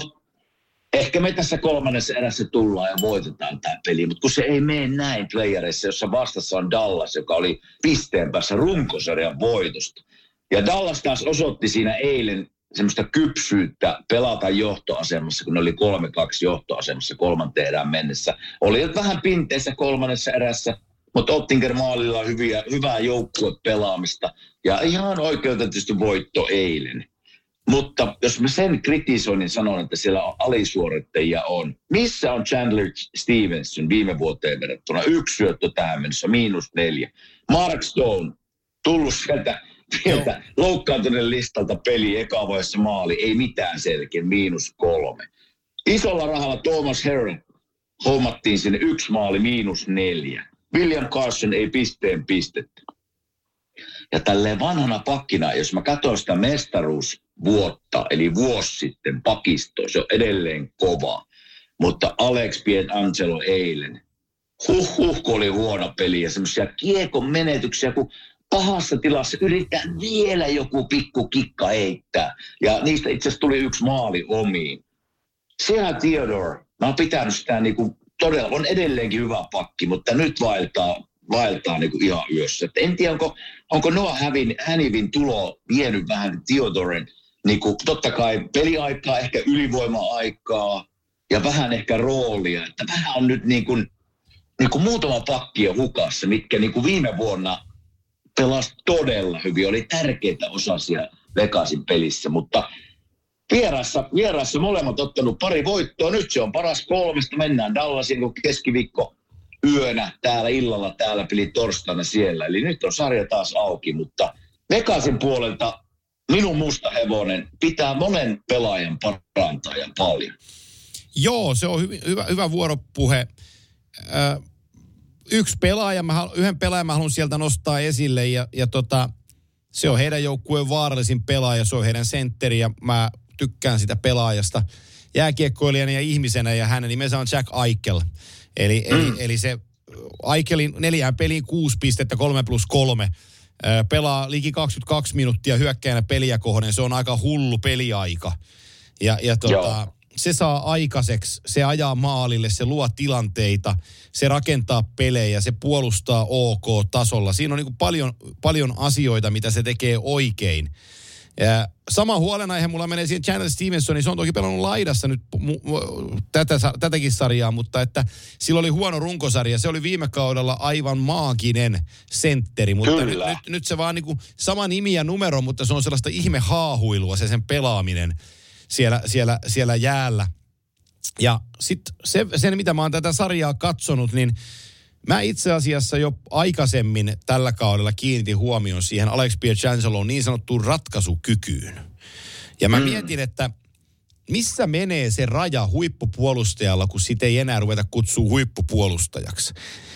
ehkä me tässä kolmannessa erässä tullaan ja voitetaan tämä peli, mutta kun se ei mene näin playereissa, jossa vastassa on Dallas, joka oli pisteen päässä runkosarjan voitosta. Ja Dallas taas osoitti siinä eilen semmoista kypsyyttä pelata johtoasemassa, kun ne oli 3-2 johtoasemassa kolmanteen erään mennessä. Oli vähän pinteissä kolmannessa erässä, mutta Ottinger maalilla on hyvää joukkuepelaamista ja ihan oikeutetusti voitto eilen. Mutta jos mä sen kritisoin, niin sanon, että siellä alisuorittajia on. Missä on Chandler Stevenson viime vuoteen verrattuna? 1 syöttö tähän mennessä, -4. Mark Stone, tullut sieltä loukkaantuneen listalta peli, eka vaiheessa maali, ei mitään selkeä, -3. Isolla rahalla Thomas Herron hommattiin sinne 1 maali, -4. William Carson ei pistettä. Ja tälleen vanhana pakkina, jos mä katson sitä mestaruusvuotta, eli vuosi sitten pakistoa, se on edelleen kova. Mutta Alex Pietrangelo eilen, kun oli huono peli ja semmoisia kiekon menetyksiä, kun pahassa tilassa yritetään vielä joku pikku kikka heittää. Ja niistä itse asiassa tuli 1 maali omiin. Siellä Theodore, mä oon pitänyt sitä niinku todella, on edelleenkin hyvä pakki, mutta nyt vaeltaa niinku ihan yössä. Et en tiedä, onko Noah Hänivin tulo vienyt vähän Theodoren, niinku, totta kai peliaikaa, ehkä ylivoima-aikaa ja vähän ehkä roolia. Että vähän on nyt niinku muutama pakki jo hukassa, mitkä niinku viime vuonna pelasi todella hyvin. Oli tärkeitä osasia Vegasin pelissä, mutta vieraissa molemmat ottanut pari voittoa. Nyt se on paras 3. Mennään Dallasin, kun keskiviikko yönä täällä illalla, täällä peli torstaina siellä. Eli nyt on sarja taas auki, mutta Vegasin puolelta minun musta hevonen pitää monen pelaajan parantaa ja paljon. Joo, se on hyvä vuoropuhe. Yhden pelaajan mä haluan sieltä nostaa esille ja se on heidän joukkueen vaarallisin pelaaja, se on heidän sentteri ja mä tykkään sitä pelaajasta jääkiekkoilijana ja ihmisenä ja hänen nimensä on Jack Eichel. Eli se Eichelin 4 peliin 6 pistettä 3+3 pelaa liki 22 minuuttia hyökkäjänä peliä kohden, se on aika hullu peliaika ja se saa aikaiseksi, se ajaa maalille, se luo tilanteita, se rakentaa pelejä, se puolustaa OK-tasolla. Siinä on niin kuin paljon asioita, mitä se tekee oikein. Ja sama huolenaihe mulla menee siihen Chandler Stevensoniin. Se on toki pelannut laidassa nyt tätäkin sarjaa, mutta että sillä oli huono runkosarja. Se oli viime kaudella aivan maaginen sentteri, mutta nyt se vaan niin kuin sama nimi ja numero, mutta se on sellaista ihme haahuilua se sen pelaaminen siellä jäällä. Ja sitten sen, mitä mä oon tätä sarjaa katsonut, niin mä itse asiassa jo aikaisemmin tällä kaudella kiinnitin huomion siihen Alex Pietrangeloon niin sanottuun ratkaisukykyyn. Ja mä mietin, että missä menee se raja huippupuolustajalla, kun sitä ei enää ruveta kutsua huippupuolustajaksi.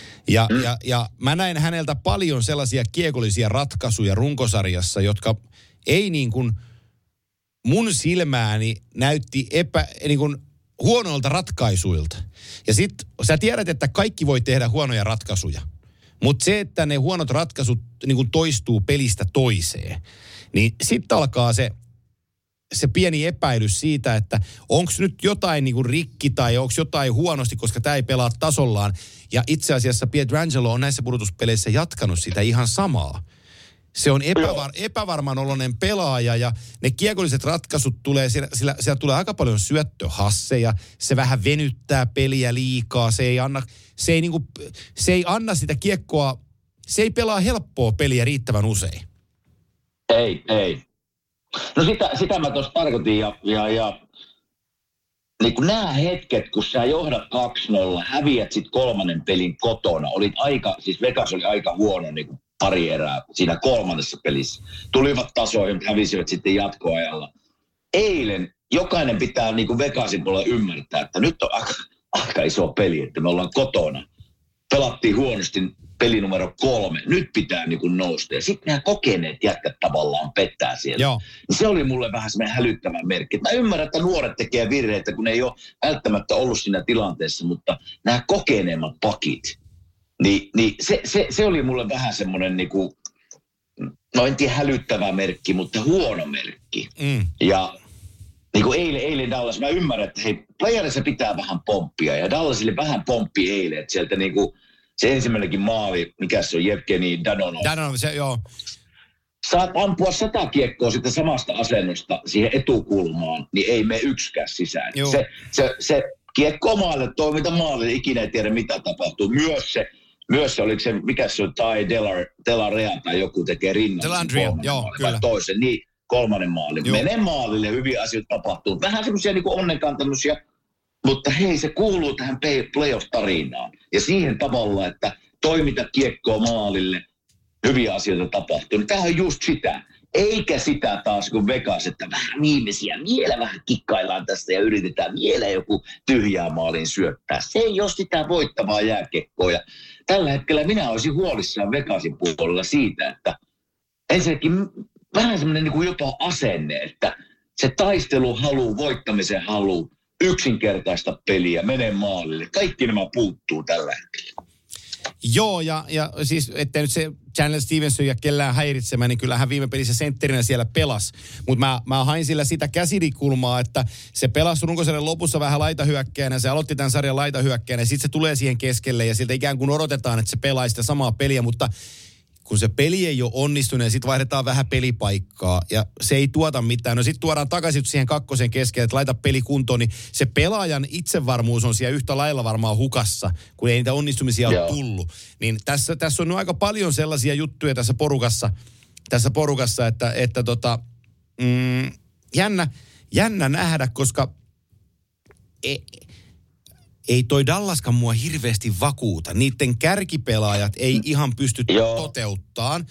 Ja mä näin häneltä paljon sellaisia kiekollisia ratkaisuja runkosarjassa, jotka ei niin kuin mun silmääni näytti niin kuin huonoilta ratkaisuilta. Ja sit sä tiedät, että kaikki voi tehdä huonoja ratkaisuja. Mutta se, että ne huonot ratkaisut niin kuin toistuu pelistä toiseen, niin sitten alkaa se pieni epäilys siitä, että onko nyt jotain niin kuin rikki tai onko jotain huonosti, koska tämä ei pelaa tasollaan. Ja itse asiassa Pietrangelo on näissä pudotuspeleissä jatkanut sitä ihan samaa. Se on epävarman oloinen pelaaja ja ne kiekolliset ratkaisut tulee, siellä tulee aika paljon syöttöhasseja, se vähän venyttää peliä liikaa, se ei anna sitä kiekkoa, se ei pelaa helppoa peliä riittävän usein. Ei. No sitä mä tuossa tarkoitin ja niin kun nämä hetket, kun sä johdat 2-0, häviät sit 3. pelin kotona, siis Vegas oli aika huono niin kuin pari erää siinä 3. pelissä. Tulivat tasoihin, hävisivät sitten jatkoajalla. Eilen jokainen pitää niin kuin Vegasin puolella ymmärtää, että nyt on aika iso peli, että me ollaan kotona. Pelattiin huonosti peli numero 3, nyt pitää niin kuin nousta. Ja sitten nämä kokeneet jätkät tavallaan pettää siellä. Joo. Se oli mulle vähän semmoinen hälyttävä merkki. Mä ymmärrän, että nuoret tekee virheitä, kun ne ei ole välttämättä ollut siinä tilanteessa, mutta nämä kokeneemmat pakit, niin se oli mulle vähän semmoinen niin kuin, no en tiedä hälyttävä merkki, mutta huono merkki. Ja niin kuin eilen Dallas, mä ymmärrän, että hei, playerissa pitää vähän pomppia, ja Dallasille vähän pomppi eilen, että sieltä niin kuin se ensimmäinenkin maali, mikä se on, Jevgeni Dadonov. Dadonov, se joo. Saat ampua 100 kiekkoa sitten samasta asennosta siihen etukulmaan, niin ei mene yksikään sisään. Se kiekko maalle, toiminta maalle, ikinä ei tiedä mitä tapahtuu. Myös se, oliko se, mikä se on, tai Delarea tai joku tekee rinnalla. Delandria, joo, kyllä. Toisen, niin 3. maali. Mene maalille, hyviä asioita tapahtuu. Vähän semmoisia niin kuin onnenkantamuksia. Mutta hei, se kuuluu tähän playoff-tarinaan. Ja siihen tavalla, että toimita kiekkoa maalille, hyviä asioita tapahtuu. Niin tämähän on just sitä. Eikä sitä taas kuin Vegas, että vähän viimeisiä, vielä vähän kikkaillaan tässä ja yritetään vielä joku tyhjää maalin syöttää. Se ei ole sitä voittavaa jääkiekkoa. Ja tällä hetkellä minä olisin huolissaan Vegasin puolella siitä, että ensinnäkin vähän semmoinen niin kuin jopa asenne, että se taisteluhalu, voittamisen halu, yksinkertaista peliä, mene maalille. Kaikki nämä puuttuu tällä hetkellä. Joo, ja siis, ettei nyt se Chandler Stevenson ja kellään häiritsemään, niin kyllähän viime pelissä sentterinä siellä pelasi. Mutta mä hain sillä sitä käsidikulmaa, että se pelasi runkosarjan lopussa vähän laitahyökkäänä, se aloitti tämän sarjan laitahyökkäänä, ja sitten se tulee siihen keskelle, ja siltä ikään kuin odotetaan, että se pelaa sitä samaa peliä, mutta kun se peli ei ole onnistunut, ja sitten vaihdetaan vähän pelipaikkaa, ja se ei tuota mitään. No sitten tuodaan takaisin siihen 2 keskelle, että laita peli kuntoon, niin se pelaajan itsevarmuus on siellä yhtä lailla varmaan hukassa, kun ei niitä onnistumisia ole tullut. Niin tässä on aika paljon sellaisia juttuja tässä porukassa, että jännä nähdä, koska ei toi Dallaskan mua hirveästi vakuuta. Niiden kärkipelaajat ei ihan pysty toteuttamaan.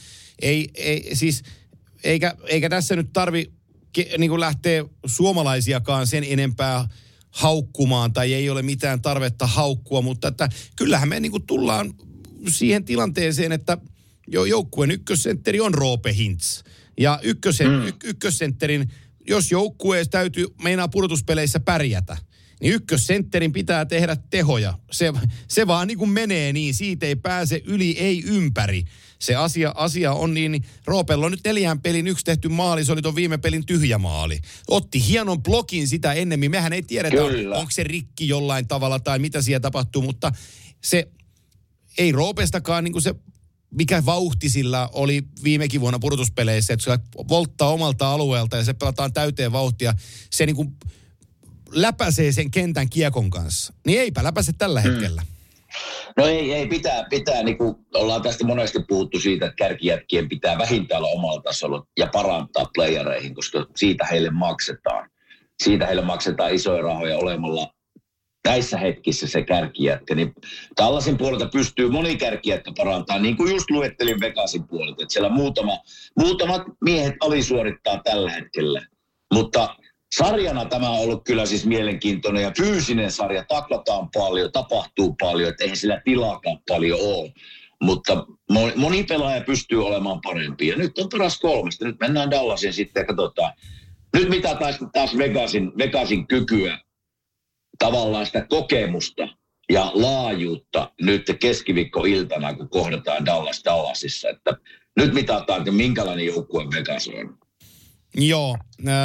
Eikä tässä nyt tarvi niin lähteä suomalaisiakaan sen enempää haukkumaan, tai ei ole mitään tarvetta haukkua, mutta että kyllähän me niin kuin tullaan siihen tilanteeseen, että joukkueen ykkössentteri on Roope Hintz. Ja ykkössentterin, jos joukkueessa meinaa pudotuspeleissä pärjätä, niin ykkössentterin pitää tehdä tehoja. Se vaan niin kuin menee niin, siitä ei pääse yli, ei ympäri. Se asia on niin, Roopella on nyt 4 pelin 1 tehty maali, se oli tuon viime pelin tyhjä maali. Otti hienon blokin sitä ennemmin, mehän ei tiedetä, onko se rikki jollain tavalla tai mitä siellä tapahtuu, mutta se ei Roopestakaan niin kuin se, mikä vauhti sillä oli viimekin vuonna pudotuspeleissä, että se volttaa omalta alueelta ja se pelataan täyteen vauhtia, se niin kuin läpäisee sen kentän kiekon kanssa. Niin eipä läpäise tällä hetkellä. No ei pitää niin kuin ollaan tästä monesti puhuttu siitä, että kärkijätkien pitää vähintään olla omalla tasolla ja parantaa playereihin, koska siitä heille maksetaan. Siitä heille maksetaan isoja rahoja olemalla näissä hetkissä se kärkijätkä. Niin Dallasin puolelta pystyy moni kärkijätkä parantaa, niin kuin just luettelin Vegasin puolelta, että siellä muutamat miehet alisuorittaa tällä hetkellä. Mutta sarjana tämä on ollut kyllä siis mielenkiintoinen ja fyysinen sarja, taklataan paljon, tapahtuu paljon, että eihän sillä tilaakaan paljon ole. Mutta moni pelaaja pystyy olemaan parempi. Ja nyt on paras 3. Nyt mennään Dallasin sitten ja katsotaan. Nyt mitataan taas Vegasin kykyä, tavallaan sitä kokemusta ja laajuutta nyt keskiviikkoiltana, kun kohdataan Dallasissa. Että nyt mitataan, että minkälainen joukkue Vegas on. Joo,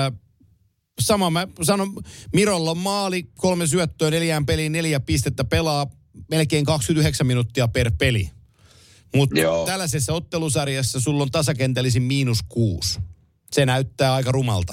sama mä sanon, Mirolla on maali, 3 syöttöä, 4 peliin, 4 pistettä, pelaa melkein 29 minuuttia per peli. Mutta tällaisessa ottelusarjassa sulla on tasakentällisin -6. Se näyttää aika rumalta.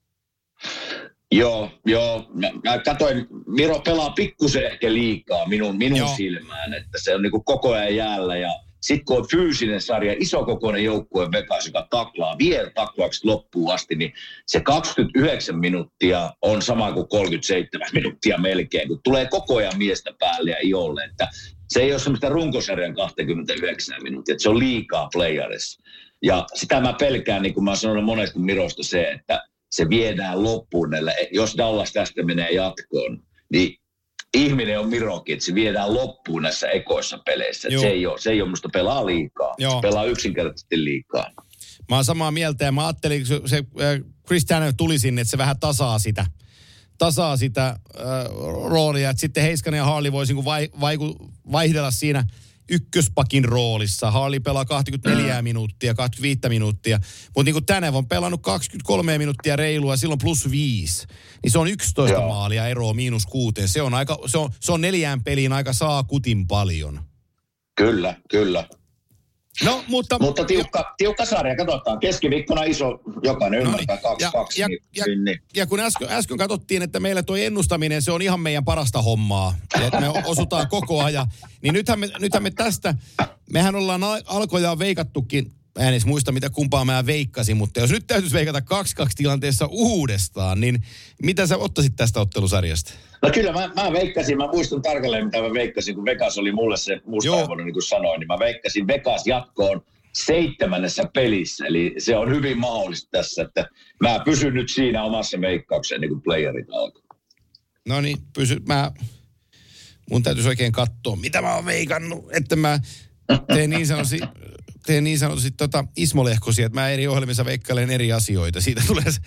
Joo. Mä katsoin, Miro pelaa pikkusen ehkä liikaa minun silmään, että se on niinku koko ajan jäällä ja sitten kun on fyysinen sarja, isokokoinen joukkue Vegas, joka taklaa vielä taklaukset loppuun asti, niin se 29 minuuttia on sama kuin 37 minuuttia melkein, kun tulee koko ajan miestä päälle ja iolle. Että se ei ole semmoista runkosarjan 29 minuuttia, että se on liikaa playerissa. Ja sitä mä pelkään, niin kuin mä oon sanonut monesti Mirosta se, että se viedään loppuun näillä. Jos Dallas tästä menee jatkoon, niin ihminen on Mirokin, että se viedään loppuun näissä ekoissa peleissä. Se ei ole musta pelaa liikaa. Joo. Se pelaa yksinkertaisesti liikaa. Mä oon samaa mieltä ja mä ajattelin, että se Chris Tanner tuli sinne, että se vähän tasaa sitä roolia. Että sitten Heiskanen ja Harley voisi vaihdella siinä ykköspakin roolissa. Harley pelaa 24 minuuttia, 25 minuuttia. Mutta niin kuin Tanev on pelannut 23 minuuttia reilua, silloin +5. Niin se on 11 maalia eroa -6. Se on 4 peliin aika saakutin paljon. Kyllä. No, mutta tiukka sarja, katsotaan. Keskiviikkona iso, jokainen ymmärtää 2-2. Ja kun äsken katsottiin, että meillä tuo ennustaminen, se on ihan meidän parasta hommaa. Että me osutaan koko ajan. Niin nythän me tästä, mehän ollaan alkojaan veikattukin, mä en edes muista mitä kumpaa mä veikkasin, mutta jos nyt täytyisi veikata 2-2 tilanteessa uudestaan, niin mitä sä ottaisit tästä ottelusarjasta? No kyllä mä veikkasin, mä muistan tarkalleen mitä mä veikkasin, kun Vegas oli mulle se mustahevonen, niin kuin sanoin, niin mä veikkasin Vegas jatkoon 7. pelissä. Eli se on hyvin mahdollista tässä, että mä pysyn nyt siinä omassa veikkaukseen niin kuin playerit alkoi. No niin, mun täytyisi oikein katsoa, mitä mä oon veikannut, että mä teen niin sanotusti Ismo-lehkosia, että mä eri ohjelmissa veikkailen eri asioita. Siitä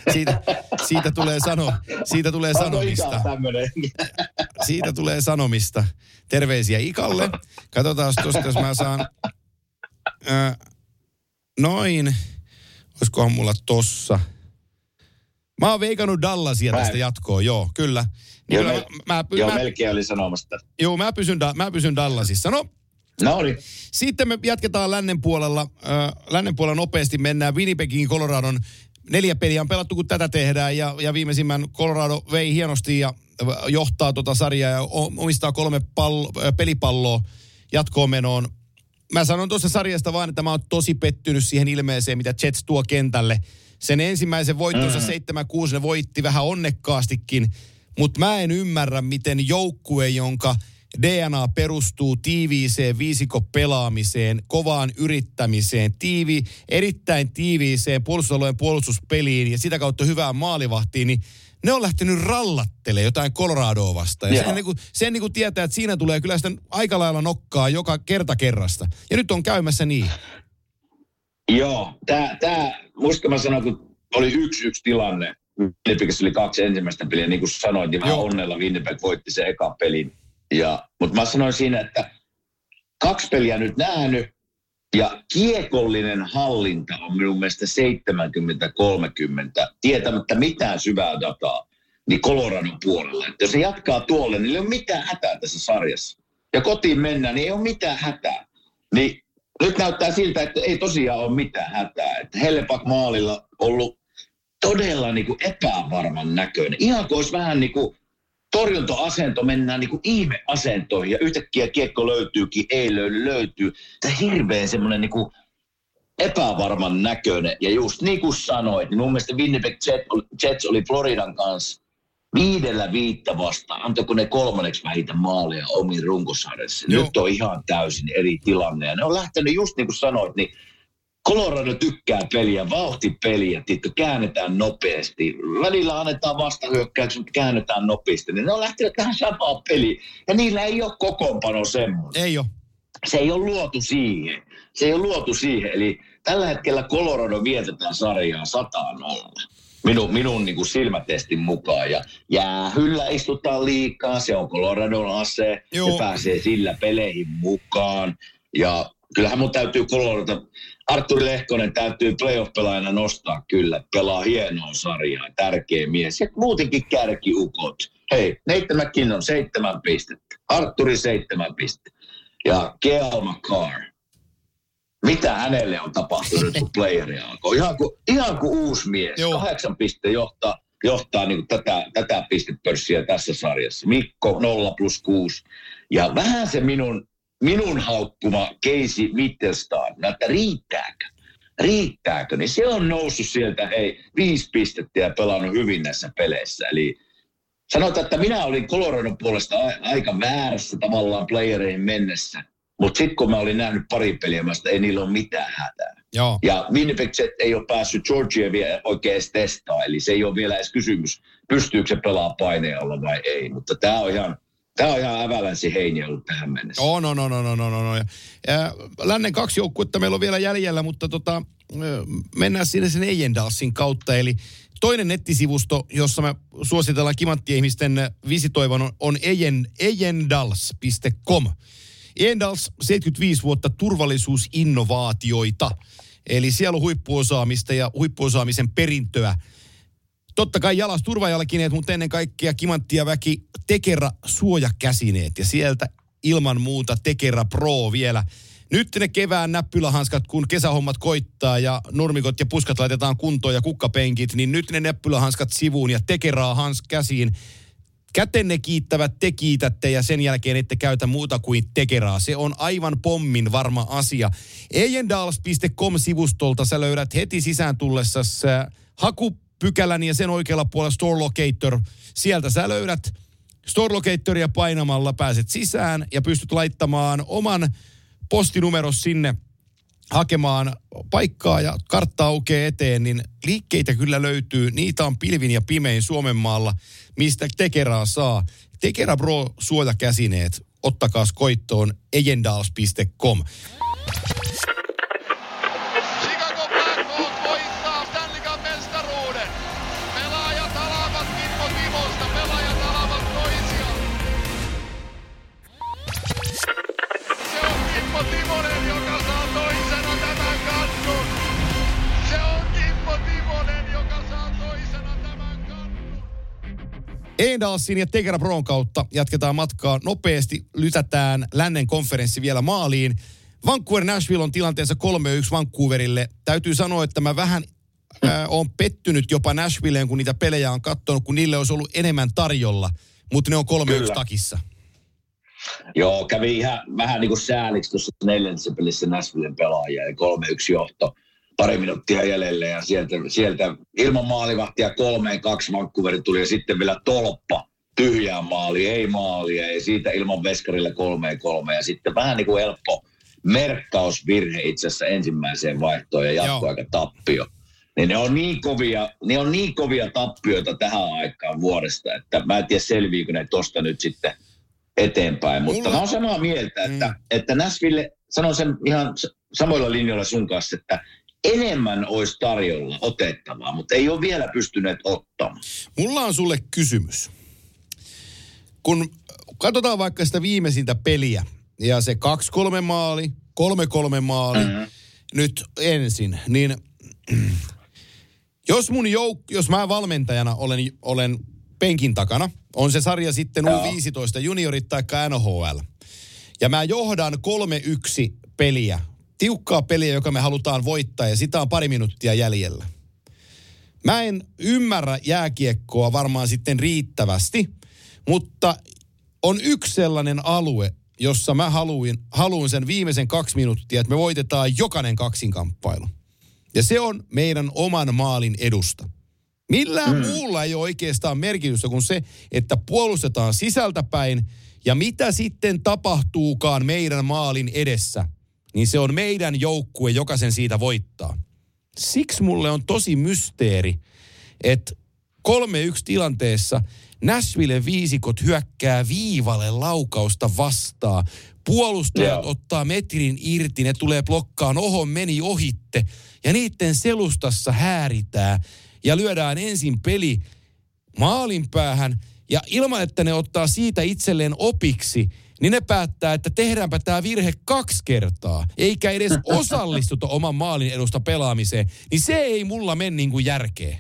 tulee sanomista. Siitä tulee sanomista. Terveisiä Ikalle. Katsotaan tuosta, jos mä saan noin. Olisikohan mulla tossa. Mä oon veikannut Dallasia tästä jatkoon, joo, kyllä. Niin melkein oli sanomasta. Joo, mä pysyn Dallasissa. No niin. Sitten me jatketaan lännen puolella. Lännen puolella nopeasti mennään Winnipegin Coloradon 4 peliä on pelattu, kun tätä tehdään. Ja viimeisimmän Colorado vei hienosti ja johtaa sarjaa ja omistaa 3 pelipalloa jatkoon menoon. Mä sanon tuossa sarjasta vaan, että mä oon tosi pettynyt siihen ilmeeseen, mitä Jets tuo kentälle. Sen ensimmäisen voittonsa 7-6 ne voitti vähän onnekkaastikin. Mutta mä en ymmärrä, miten joukkue, jonka DNA perustuu tiiviiseen viisikopelaamiseen, kovaan yrittämiseen, erittäin tiiviiseen puolustusalueen puolustuspeliin ja sitä kautta hyvään maalivahtiin, niin ne on lähtenyt rallattelemaan jotain Coloradoa vastaan. Ja sen niin kuin tietää, että siinä tulee kyllä sitten aika lailla nokkaa joka kerrasta. Ja nyt on käymässä niin. Joo, muista mä sanoin, kun oli 1-1 tilanne. Winnipegissä oli 2 ensimmäistä peliä, niin kuin sanoin, niin vähän onnella Winnipeg voitti se eka pelin. Mutta mä sanoin siinä, että 2 peliä nyt nähnyt ja kiekollinen hallinta on minun mielestä 70-30, tietämättä mitään syvää dataa, niin Coloradon puolella. Että jos se jatkaa tuolle, niin ei ole mitään hätää tässä sarjassa. Ja kotiin mennään, niin ei ole mitään hätää. Niin nyt näyttää siltä, että ei tosiaan ole mitään hätää. Että Hellebuyck maalilla ollut todella niin kuin epävarman näköinen. Ihan kuin olisi vähän niin kuin torjuntoasento, mennään niin kuin ihmeasentoihin ja yhtäkkiä kiekko löytyykin, ei löytyy. Tämä hirveän semmoinen niin kuin epävarman näköinen. Ja just niin kuin sanoit, niin mun mielestä Winnipeg Jets oli Floridan kanssa 5-5 vastaan. Antoiko ne 3. vähiten maaleja omiin runkosarjassa. Nyt on ihan täysin eri tilanne. Ja ne on lähtenyt just niin kuin sanoit, niin Colorado tykkää peliä, vauhtipeliä, käännetään nopeasti. Välillä annetaan vastahyökkäyksiä, mutta käännetään nopeasti. Ne on lähtenyt tähän samaan peliin. Ja niillä ei ole kokoonpano semmoinen. Ei ole. Se ei ole luotu siihen. Eli tällä hetkellä Colorado vietetään sarjaa 100-0. Minun niin kuin silmätestin mukaan. Ja jäähyllä istutaan liikaa. Se on Coloradon ase. Se pääsee sillä peleihin mukaan. Ja kyllähän mun täytyy Colorado, Artturi Lehkonen täytyy playoff-pelaajana nostaa kyllä. Pelaa hienoa sarjaa, tärkeä mies. Ja muutenkin kärkiukot. Hei, Nathan McKinnon 7 pistettä. Artturi 7 pistettä. Ja Cale Makar. Mitä hänelle on tapahtunut, kun playeri alkoi? Ihan kuin uusi mies. 8 pistettä johtaa niin kuin tätä pistepörssiä tässä sarjassa. Mikko 0+6. Ja vähän se minun haukkuma Casey Wittgenstein, että riittääkö, niin se on noussut sieltä 5 pistettä ja pelannut hyvin näissä peleissä. Eli sanotaan, että minä olin Coloradon puolesta aika väärässä tavallaan playereihin mennessä, mutta sitten kun mä olin nähnyt pari peliä, mä ei niillä ole mitään hätää. Joo. Ja Winnipeg ei ole päässyt Georgievia oikein edes testaa, eli se ei ole vielä edes kysymys, pystyykö se pelaa paineen alla vai ei, mutta tämä on ihan Tämä on ihan Avalanche heini ollut tähän mennessä. No. Ja lännen 2 joukkuetta meillä on vielä jäljellä, mutta mennään sinne sen Ejendalsin kautta. Eli toinen nettisivusto, jossa me suositellaan kimanttia-ihmisten visitoivan, on ejendals.com. Ejendals, 75 vuotta turvallisuusinnovaatioita. Eli siellä on huippuosaamista ja huippuosaamisen perintöä. Totta kai turvajalkineet, mutta ennen kaikkea kimanttia väki Tekera suojakäsineet. Ja sieltä ilman muuta Tekera Pro vielä. Nyt ne kevään näppylähanskat, kun kesähommat koittaa ja nurmikot ja puskat laitetaan kuntoon ja kukkapenkit, niin nyt ne näppylähanskat sivuun ja Tekeraa käsiin. Kätenne kiittävät, te kiitätte ja sen jälkeen ette käytä muuta kuin Tekeraa. Se on aivan pommin varma asia. Ejendals.com-sivustolta sä löydät heti sisään tullessa hakupykälän ja sen oikealla puolella Store Locator. Sieltä sä löydät Store Locatoria painamalla, pääset sisään ja pystyt laittamaan oman postinumeros sinne hakemaan paikkaa ja kartta aukeaa eteen, niin liikkeitä kyllä löytyy. Niitä on pilvin ja pimein Suomenmaalla, mistä Tekeraa saa. Tekera Pro suojakäsineet. Ottakaas koittoon ejendals.com. Chicago Blackhawks voittaa Stanley Cup -mestaruuden. Pelaajat alavat Kimmo Timosta, pelaajat alavat toisiaan. Se on Kimmo Timonen, joka saa toisena tämän kannun. Se on Kimmo Timonen, joka saa toisena tämän kannun. Ejendalsin ja Tekera Proon kautta jatketaan matkaa nopeasti. Lytätään lännen konferenssi vielä maaliin. Vancouver Nashville on tilanteensa 3-1 Vancouverille. Täytyy sanoa, että mä vähän oon pettynyt jopa Nashvilleen, kun niitä pelejä on katsonut, kun niille olisi ollut enemmän tarjolla. Mutta ne on 3-1 takissa. Joo, kävi ihan vähän niin kuin sääliksi tuossa 4. pelissä Nashvillen pelaajia ja 3-1 johto. Pari minuuttia jäljellä ja sieltä ilman maalivahtia 3-2 Vancouverin tuli ja sitten vielä tolppa tyhjää maalia ja siitä ilman veskarille 3-3 ja sitten vähän niin kuin helppo merkkausvirhe itse asiassa ensimmäiseen vaihtoon ja jatkoaika tappio. Niin ne on niin kovia tappioita tähän aikaan vuodesta, että mä en tiedä selviikö ne tosta nyt sitten eteenpäin. Mutta mä oon samaa mieltä, että Nashville, sanon sen ihan samoilla linjoilla sun kanssa, että enemmän olisi tarjolla otettavaa, mutta ei ole vielä pystyneet ottamaan. Mulla on sulle kysymys. Kun katsotaan vaikka sitä viimeisintä peliä ja se 2-3 maali, 3-3 maali nyt ensin, niin jos mä valmentajana olen penkin takana, on se sarja sitten U15 juniorit tai NHL, ja mä johdan 3-1 peliä, tiukkaa peliä, joka me halutaan voittaa ja sitä on pari minuuttia jäljellä. Mä en ymmärrä jääkiekkoa varmaan sitten riittävästi, mutta on yksi sellainen alue, jossa mä haluan sen viimeisen 2 minuuttia, että me voitetaan jokainen kaksinkamppailu. Ja se on meidän oman maalin edusta. Millään muulla ei ole oikeastaan merkitystä kuin se, että puolustetaan sisältäpäin ja mitä sitten tapahtuukaan meidän maalin edessä, niin se on meidän joukkue, joka sen siitä voittaa. Siksi mulle on tosi mysteeri, että 3-1 tilanteessa Nashvillen viisikot hyökkää viivalle laukausta vastaan. Puolustajat ottaa metrin irti, ne tulee blokkaan, meni ohitte. Ja niiden selustassa hääritään ja lyödään ensin peli maalin päähän. Ja ilman, että ne ottaa siitä itselleen opiksi, niin ne päättää, että tehdäänpä tämä virhe 2 kertaa. Eikä edes osallistuta oman maalin edusta pelaamiseen. Niin se ei mulla mene niin kuin järkeä.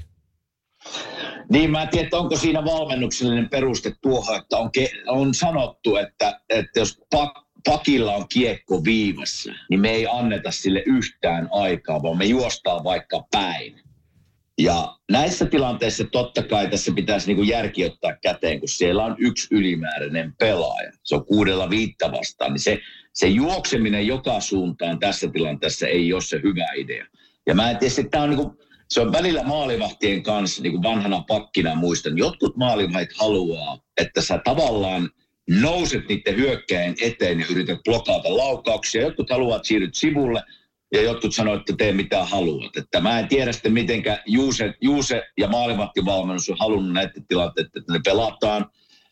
Niin, mä en tiedä, onko siinä valmennuksellinen peruste tuohon, että on sanottu, että jos pakilla on kiekko viivassa, niin me ei anneta sille yhtään aikaa, vaan me juostaan vaikka päin. Ja näissä tilanteissa totta kai tässä pitäisi niin kuin järki ottaa käteen, kun siellä on yksi ylimääräinen pelaaja. Se on 6-5 vastaan, niin se juokseminen joka suuntaan tässä tilanteessa ei ole se hyvä idea. Ja mä en tiedä, että tämä on niin kuin, se on välillä maalivahtien kanssa, niin kuin vanhana pakkina muistan. Jotkut maalivahdit haluaa, että sä tavallaan nouset niiden hyökkäjien eteen ja yrität blokata laukauksia. Jotkut haluaa, että siirryt sivulle ja jotkut sanoo, että tee mitä haluat. Että mä en tiedä sitten, mitenkä Juuse ja maalivahtivalmennus on halunnut näiden tilanteiden, että ne pelataan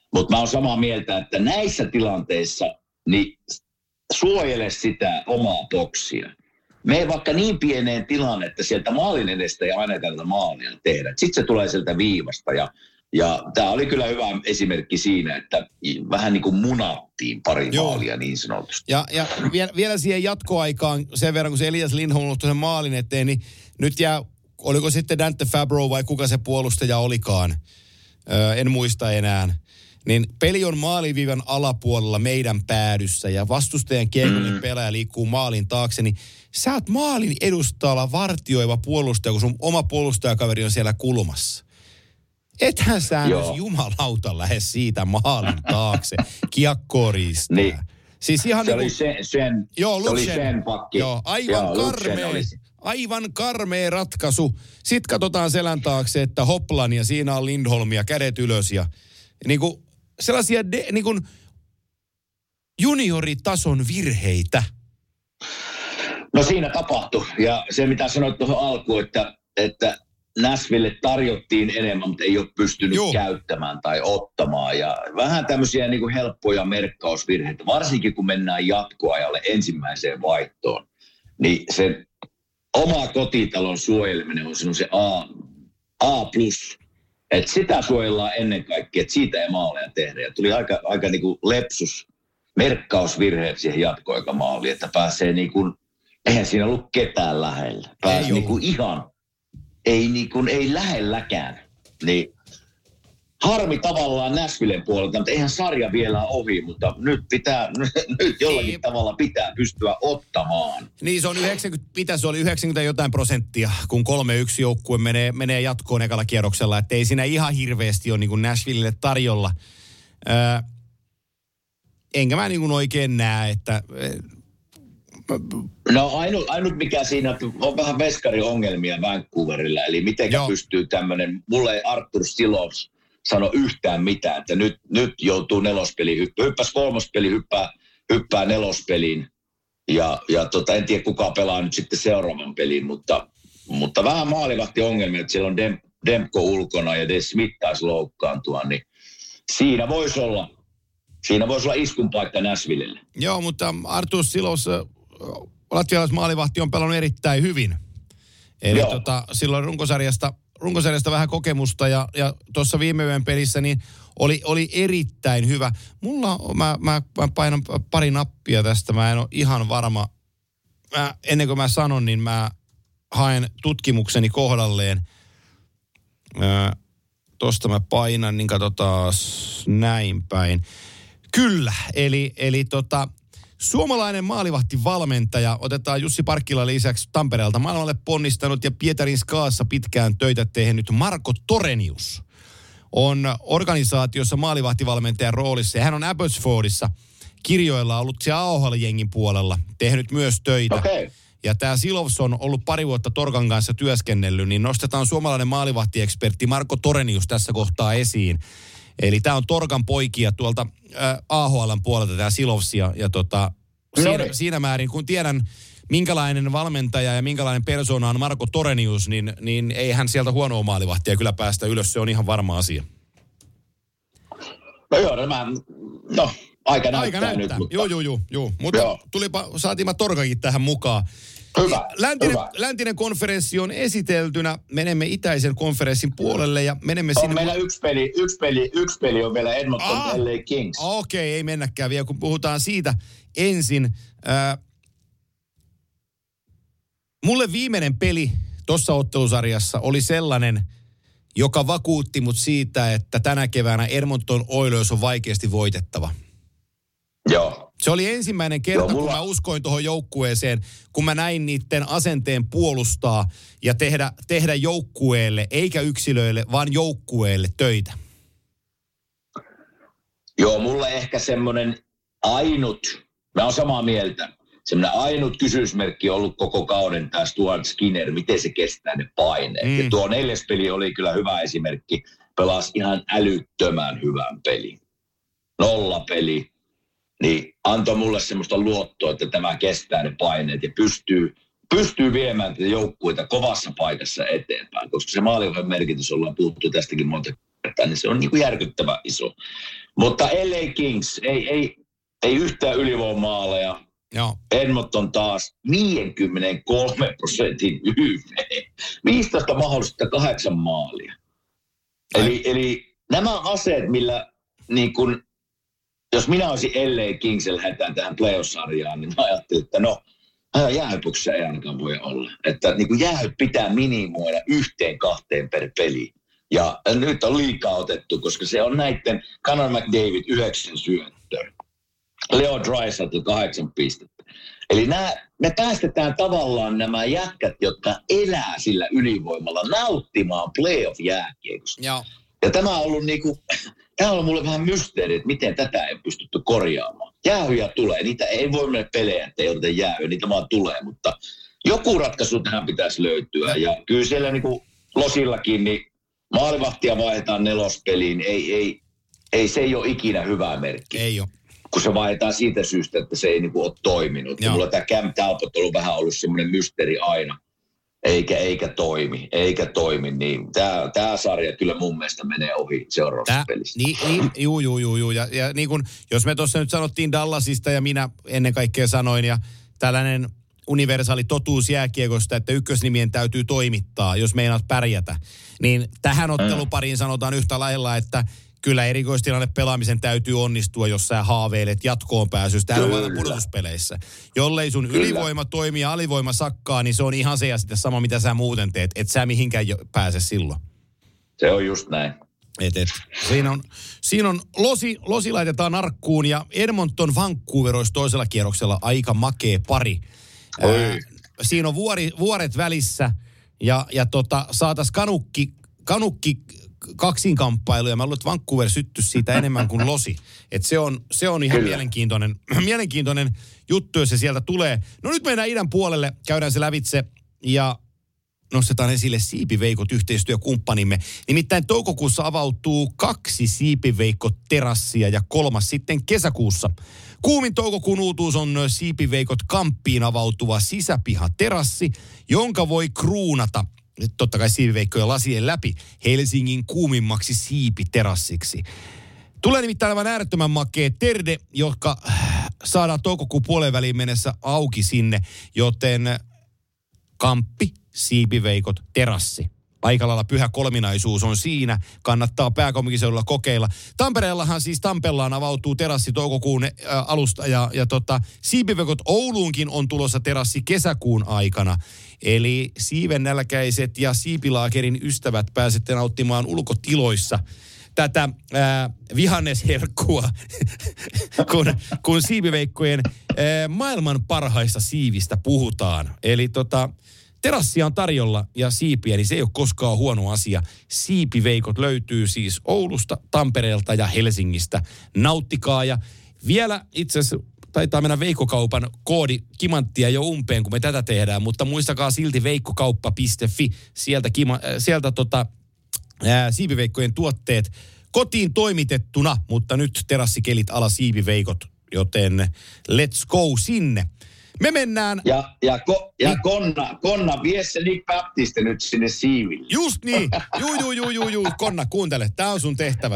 Mutta mä oon samaa mieltä, että näissä tilanteissa niin suojele sitä omaa boksia. Mene vaikka niin pieneen tilanne, että sieltä maalin edestä ei aina tätä maalia tehdä. Sitten se tulee sieltä viivasta ja tämä oli kyllä hyvä esimerkki siinä, että vähän niin kuin munattiin pari maalia niin sanotusti. Ja vielä siihen jatkoaikaan sen verran, kun se Elias Lindholm otti sen maalin eteen, niin nyt jää, oliko sitten Dante Fabro vai kuka se puolustaja olikaan, en muista enää. Niin peli on maaliviivan alapuolella meidän päädyssä ja vastustajan kiekollinen pelaaja liikkuu maalin taakse, niin sä oot maalin edustalla vartioiva puolustaja, kun sun oma puolustajakaveri on siellä kulmassa. Ethän sä nyt jumalauta lähde siitä maalin taakse kiekkoa riistää. Niin. Siis ihan se niin oli sen pakki. Joo, aivan karmea ratkaisu. Sitten katsotaan selän taakse, että hoplan ja siinä on Lindholm ja kädet ylös ja niin kuin sellaisia niin kuin junioritason virheitä. No siinä tapahtui. Ja se mitä sanoit tuohon alkuun, että Nashville tarjottiin enemmän, mutta ei ole pystynyt käyttämään tai ottamaan. Ja vähän tämmöisiä niin kuin helppoja merkkausvirheitä, varsinkin kun mennään jatkoajalle ensimmäiseen vaihtoon. Niin se oma kotitalon suojeleminen on sinun se A+. Että sitä suojellaan ennen kaikkea, että siitä ei maaleja tehdä. Ja tuli aika niin kuin lepsus merkkausvirheet siihen jatkoaikamaaliin, että pääsee niin kuin, eihän siinä ollut ketään lähellä. Pääsi niin kuin ihan, ei lähelläkään. Niin harmi tavallaan Nashvillen puolelta, mutta eihän sarja vielä ohi, mutta nyt jollakin tavalla pitää pystyä ottamaan. Niin se on 90 jotain prosenttia, kun 3-1 joukkue menee jatkoon ekalla kierroksella, että ei siinä ihan hirveästi ole niin kuin Nashvillelle tarjolla. Enkä mä niin kuin oikein näe, että... No ainut mikä siinä on vähän veskariongelmia Vancouverilla, eli mitenkä pystyy tämmöinen, mulle ei Arthur Silovs sano yhtään mitään, että nyt joutuu nelospeliin, hyppäsi kolmospeli, hyppää nelospeliin ja en tiedä kuka pelaa nyt sitten seuraavan pelin, mutta vähän maalivahti ongelmia, että siellä on Demko ulkona ja De Smith taisi loukkaantua, niin siinä voisi olla iskun paikka Nashvillelle. Joo, mutta Arthur Silovs, latvialaismaalivahti on pelannut erittäin hyvin. Eli silloin runkosarjasta vähän kokemusta ja tuossa viime yön pelissä niin oli erittäin hyvä. Mä painan pari nappia tästä, mä en ole ihan varma. Ennen kuin mä sanon, niin mä haen tutkimukseni kohdalleen. Tosta mä painan, niin katsotaan näin päin. Kyllä, eli suomalainen maalivahtivalmentaja, otetaan Jussi Parkkila lisäksi Tampereelta, maailmalle ponnistanut ja Pietarin Skaassa pitkään töitä tehnyt Marko Torenius on organisaatiossa maalivahtivalmentajan roolissa ja hän on Abbotsfordissa kirjoilla ollut siellä AHL-jengin puolella, tehnyt myös töitä. Okay. Ja tämä Silovs on ollut pari vuotta Torkan kanssa työskennellyt, niin nostetaan suomalainen maalivahtiekspertti Marko Torenius tässä kohtaa esiin. Eli tämä on Torkan poikia tuolta AHL:n puolelta tämä Silovs ja siinä määrin, kun tiedän minkälainen valmentaja ja minkälainen persoona on Marko Torenius, niin ei hän sieltä huonoa maalivahtia kyllä päästä ylös, se on ihan varma asia. No joo, aika näyttää nyt. Mutta... Joo. Mutta saatiin Torkakin tähän mukaan. Hyvä. Läntinen konferenssi on esiteltynä. menemme itäisen konferenssin puolelle ja menemme sinne. On meillä yksi peli on vielä Edmonton LA Kings. Okei, ei mennäkään vielä, kun puhutaan siitä ensin. Mulle viimeinen peli tuossa ottelusarjassa oli sellainen, joka vakuutti mut siitä, että tänä keväänä Edmonton Oilers on vaikeasti voitettava. Joo. Se oli ensimmäinen kerta, kun mä uskoin tuohon joukkueeseen, kun mä näin niiden asenteen puolustaa ja tehdä joukkueelle, eikä yksilöille, vaan joukkueelle töitä. Joo, mulle ehkä semmoinen mä oon samaa mieltä, semmoinen ainut kysymysmerkki on ollut koko kauden tämä Stuart Skinner, miten se kestää ne paineet. Ja tuo 4. peli oli kyllä hyvä esimerkki, pelasi ihan älyttömän hyvän pelin. 0 peli. Niin antoi mulle semmoista luottoa, että tämä kestää ne paineet ja pystyy viemään tätä joukkueita kovassa paikassa eteenpäin. Koska se maalivahdin merkitys, ollaan puhuttu tästäkin niin se on niin kuin järkyttävän iso. Mutta LA Kings ei yhtään ylivoimaaleja. Joo. Edmonton taas 53% YV. 15 mahdollista 8 maalia. Eli nämä aseet, millä niin kun, jos minä olisin LA Kings ja lähdetään tähän playoff-sarjaan, niin mä ajattelin, että jäähypuksessa ei ainakaan voi olla. Että niin kuin jäähyt pitää minimoida 1-2 per peli. Ja nyt on liikaa otettu, koska se on näiden Connor McDavid 9 syöttöä. Leo Draisaitl 8 pistettä. Eli me päästetään tavallaan nämä jätkät, jotka elää sillä ylivoimalla, nauttimaan playoff-jääkiekosta. Ja tämä on ollut tämä on ollut mulle vähän mysteeri, että miten tätä ei pystytty korjaamaan. Jäähyjä tulee, niitä ei voi mennä pelejä, että ei oteta jäähyä, niitä vaan tulee, mutta joku ratkaisu tähän pitäisi löytyä. Ja kyllä siellä Losillakin, niin maalivahtia vaihdetaan 4. peliin, se ei ole ikinä hyvä merkki. Ei ole. Kun se vaihdetaan siitä syystä, että se ei ole toiminut. Mulla tämä Cam Talbot on vähän ollut semmoinen mysteeri aina. Eikä toimi, niin tämä sarja kyllä mun mielestä menee ohi seuraavassa pelissä. Juu. Ja niin kuin, jos me tuossa nyt sanottiin Dallasista ja minä ennen kaikkea sanoin, ja tällainen universaali totuus jääkiekosta, että ykkösnimien täytyy toimittaa, jos meinaat pärjätä, niin tähän ottelupariin sanotaan yhtä lailla, että kyllä erikoistilanne pelaamisen täytyy onnistua, jos sä haaveilet jatkoon pääsystä. Täällä on pudotuspeleissä. Jollei sun ylivoima toimii ja alivoima sakkaa, niin se on ihan se ja sitten sama, mitä sä muuten teet. Et sä mihinkään pääse silloin. Se on just näin. Siinä on Losi laitetaan arkkuun ja Edmonton Vancouver olisi toisella kierroksella aika makea pari. Siinä on vuoret välissä ja saatais kanukki kaksinkamppailu, ja mä luulen, että Vancouver syttyisi siitä enemmän kuin Losi. Että se on ihan mielenkiintoinen juttu, jos se sieltä tulee. No nyt mennään idän puolelle, käydään se lävitse, ja nostetaan esille Siipiveikot yhteistyökumppanimme. Nimittäin toukokuussa avautuu 2 Siipiveikot-terassia ja 3 sitten kesäkuussa. Kuumin toukokuun uutuus on Siipiveikot Kamppiin avautuva sisäpihaterassi, jonka voi kruunata totta kai siipiveikkojen lasien läpi Helsingin kuumimmaksi siipiterassiksi. Tulee nimittäin aivan äärettömän makea terde, jotka saadaan toukokuun puolen väliin mennessä auki sinne, joten Kamppi, Siipiveikot, terassi. Aika lailla pyhä kolminaisuus on siinä. Kannattaa pääkaupunkiseudulla kokeilla. Tampereellahan siis Tampellaan avautuu terassi toukokuun alusta ja Siipiveikot Ouluunkin on tulossa terassi kesäkuun aikana. Eli siivennälkäiset ja siipilaakerin ystävät pääsette nauttimaan ulkotiloissa tätä vihannesherkkua, kun siipiveikkojen maailman parhaista siivistä puhutaan. Eli terassia on tarjolla ja siipiä, niin se ei ole koskaan huono asia. Siipiveikot löytyy siis Oulusta, Tampereelta ja Helsingistä. Nauttikaa ja vielä itse asiassa taitaa mennä Veikkokaupan koodi kimanttia jo umpeen, kun me tätä tehdään, mutta muistakaa silti veikkokauppa.fi. Sieltä siipiveikkojen tuotteet kotiin toimitettuna, mutta nyt terassikelit ala siipiveikot, joten let's go sinne. Me mennään... Konna, vie se Nick Baptiste nyt sinne siiville. Just niin. Juu. Konna, kuuntele. Tää on sun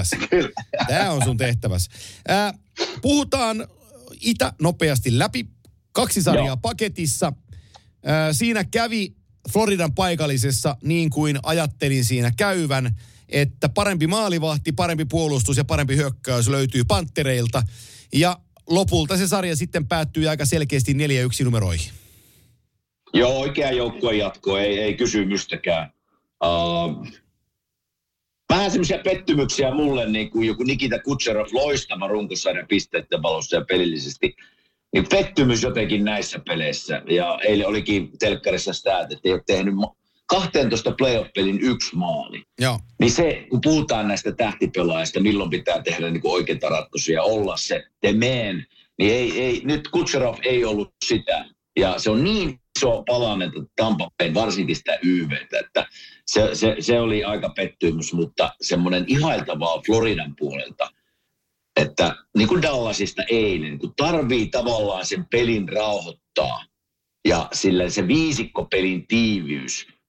tehtäväs. Puhutaan itä nopeasti läpi. 2 sarjaa paketissa. Siinä kävi Floridan paikallisessa niin kuin ajattelin siinä käyvän, että parempi maalivahti, parempi puolustus ja parempi hyökkäys löytyy Panttereilta. Ja lopulta se sarja sitten päättyy aika selkeästi 4-1 numeroihin. Joo, oikea joukkueen jatko, ei kysymystäkään. Vähän semmoisia pettymyksiä mulle, niin kuin joku Nikita Kucherov, loistava runkosarjan pisteiden valossa ja pelillisesti. Niin pettymys jotenkin näissä peleissä. Ja eilen olikin telkkarissa stat, että ei ole tehnyt 12 playoff-pelin 1 maali. Joo. Niin se, kun puhutaan näistä tähtipelaajista, milloin pitää tehdä niin kuin oikeita ratkaisuja, olla se the man, niin ei, nyt Kucherov ei ollut sitä. Ja se on niin iso palanen Tampa Bayn, varsinkin sitä YVtä, että se oli aika pettymys, mutta semmoinen ihailtavaa Floridan puolelta, että niin kuin Dallasista eilen, kun tarvii tavallaan sen pelin rauhoittaa ja sillä se viisikkopelin tiiviys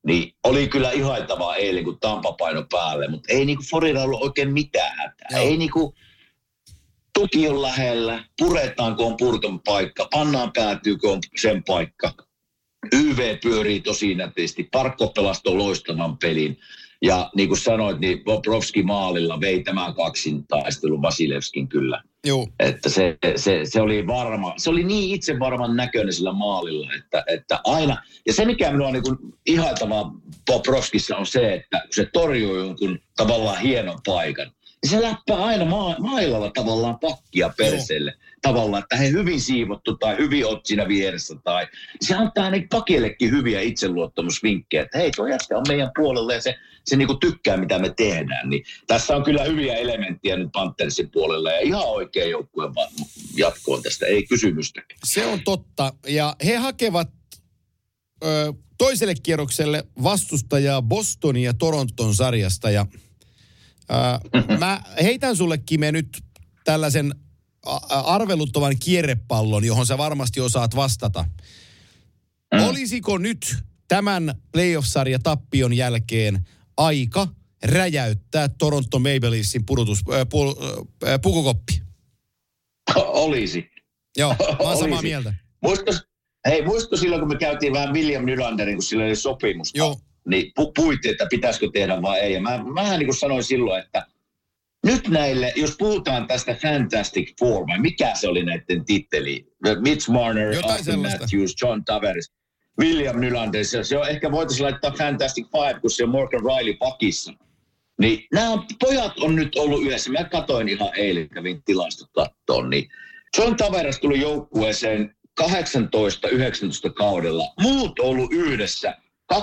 niin oli kyllä ihailtavaa eilen, kun Tampa paino päälle, mutta ei niinku Florida ollut oikein mitään hätää. Ei niinku tuki on lähellä, puretaan, kun on purton paikka, pannaan päätyy, kun on sen paikka. YV pyörii tosi nätisti, Parkko pelastoi loistavan pelin. Ja niin kuin sanoit, niin Bobrovski maalilla vei tämän kaksintaistelun Vasilevskin kyllä. Joo. Että se oli varma, se oli niin itsevarman näköinen sillä maalilla, että aina. Ja se mikä minua on niin kuin ihailtavaa Bobrovskissa on se, että kun se torjuu jonkun tavallaan hienon paikan, niin se läppää aina mailalla tavallaan pakkia perseelle. Tavallaan, että he hyvin siivottu tai hyvin oot siinä vieressä. Tai se antaa ne pakillekin hyviä itseluottamusvinkkejä, että hei, tuo jätkä on meidän puolella ja se niinku tykkää, mitä me tehdään. Niin tässä on kyllä hyviä elementtejä nyt Panthersin puolella ja ihan oikea joukkueen jatkoon tästä, ei kysymystäkään. Se on totta ja he hakevat toiselle kierrokselle vastustajaa Bostonin ja Toronton sarjasta ja mä heitän sulle, Kime, nyt tällaisen arveluttavan kierrepallon, johon sä varmasti osaat vastata. Olisiko nyt tämän playoff-sarja tappion jälkeen aika räjäyttää Toronto Maple Leafsin pukukoppi? Olisi. Joo, mä oon samaa mieltä. Muistatko silloin, kun me käytiin vähän William Nylanderin, kun sillä oli sopimusta? Joo. Niin puhuittiin, että pitäisikö tehdä vai ei. Ja mähän niin kuin sanoin silloin, että nyt näille, jos puhutaan tästä Fantastic Four, vai mikä se oli näiden titteli? Mitch Marner, Austin Matthews, John Tavares, William Nylander. Se on, ehkä voitaisiin laittaa Fantastic Five, kun se on Morgan Rielly pakissa. Niin nämä pojat on nyt ollut yhdessä. Mä katsoin ihan eilen, kävin tilastot kattoon. Niin John Tavares tuli joukkueeseen 18-19 kaudella. Muut on ollut yhdessä 2016-17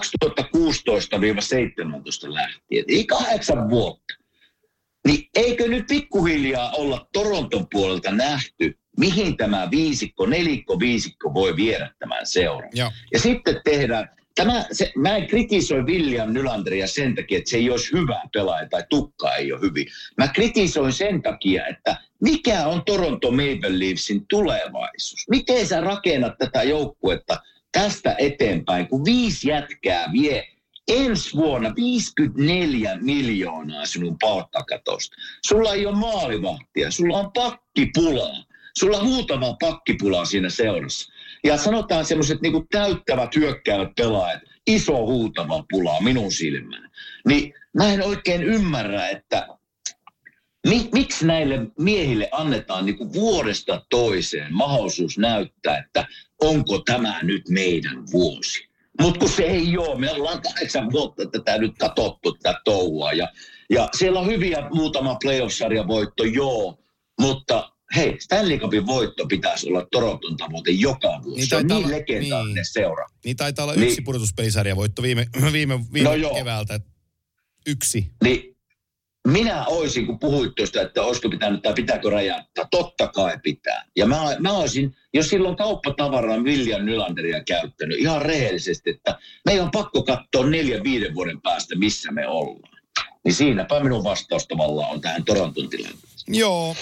lähtien. Ei 8 vuotta. Niin eikö nyt pikkuhiljaa olla Toronton puolelta nähty, mihin tämä nelikko-viisikko voi viedä tämän seuran. Ja sitten tehdään, mä en kritisoi William Nylanderia sen takia, että se ei olisi hyvä pelaaja tai tukka ei ole hyvin. Mä kritisoin sen takia, että mikä on Toronto Maple Leafsin tulevaisuus? Miten sä rakennat tätä joukkuetta tästä eteenpäin, kun 5 jätkää vie ensi vuonna 54 miljoonaa sinun palkkakatosta. Sulla ei ole maalivahtia, sulla on pakkipulaa. Sulla on huutavaa pakkipulaa siinä seurassa. Ja sanotaan semmoiset niinku täyttävät hyökkäävät pelaajat, iso huutava pulaa minun silmään. Niin mä en oikein ymmärrä, että miksi näille miehille annetaan niinku vuodesta toiseen mahdollisuus näyttää, että onko tämä nyt meidän vuosi. Mutta kun se ei ole, me ollaan 8 vuotta tätä nyt katsottu tätä touhua. Ja siellä on hyviä muutama playoff-sarjavoitto, joo, mutta hei, Stanley Cupin voitto pitäisi olla Toronton tavoite joka vuosi. Se on niin legendaarinen seura. Niin taitaa olla yksi pudotuspelisarjavoitto viime keväältä. 1. Niin minä olisin, kun puhuit tuosta, että olisiko pitänyt tai pitääkö räjäyttää, totta kai pitää. Ja mä olisin, jos silloin kauppatavaraa William Nylanderia käyttänyt ihan rehellisesti, että meidän on pakko katsoa 4-5 vuoden päästä, missä me ollaan. Niin siinäpä minun vastaus tavallaan on tähän Toronton tilanteeseen. Joo.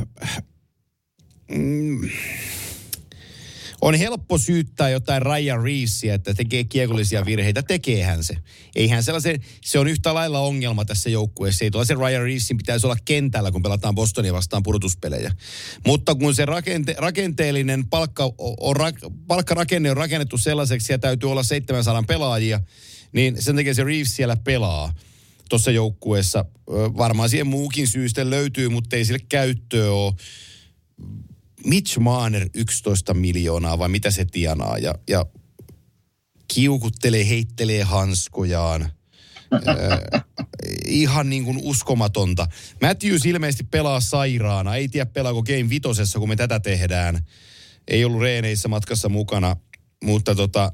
On helppo syyttää jotain Ryan Reevesia, että tekee kiekollisia virheitä. Tekeehän se. Eihän sellaisen, se on yhtä lailla ongelma tässä joukkueessa. Ei tuollaisen Ryan Reevesin pitäisi olla kentällä, kun pelataan Bostonia vastaan pudotuspelejä. Mutta kun se rakenteellinen palkkarakenne on rakennettu sellaiseksi ja täytyy olla 700 pelaajia, niin sen takia se Reeves siellä pelaa tuossa joukkueessa. Varmaan siihen muukin syystä löytyy, mutta ei sille käyttöä ole. Mitch Marner 11 miljoonaa vai mitä se tienaa ja kiukuttelee, heittelee hanskojaan. Ihan niin kuin uskomatonta. Matthews ilmeisesti pelaa sairaana. Ei tiedä pelaako Game 5, kun me tätä tehdään. Ei ollut reeneissä matkassa mukana. Mutta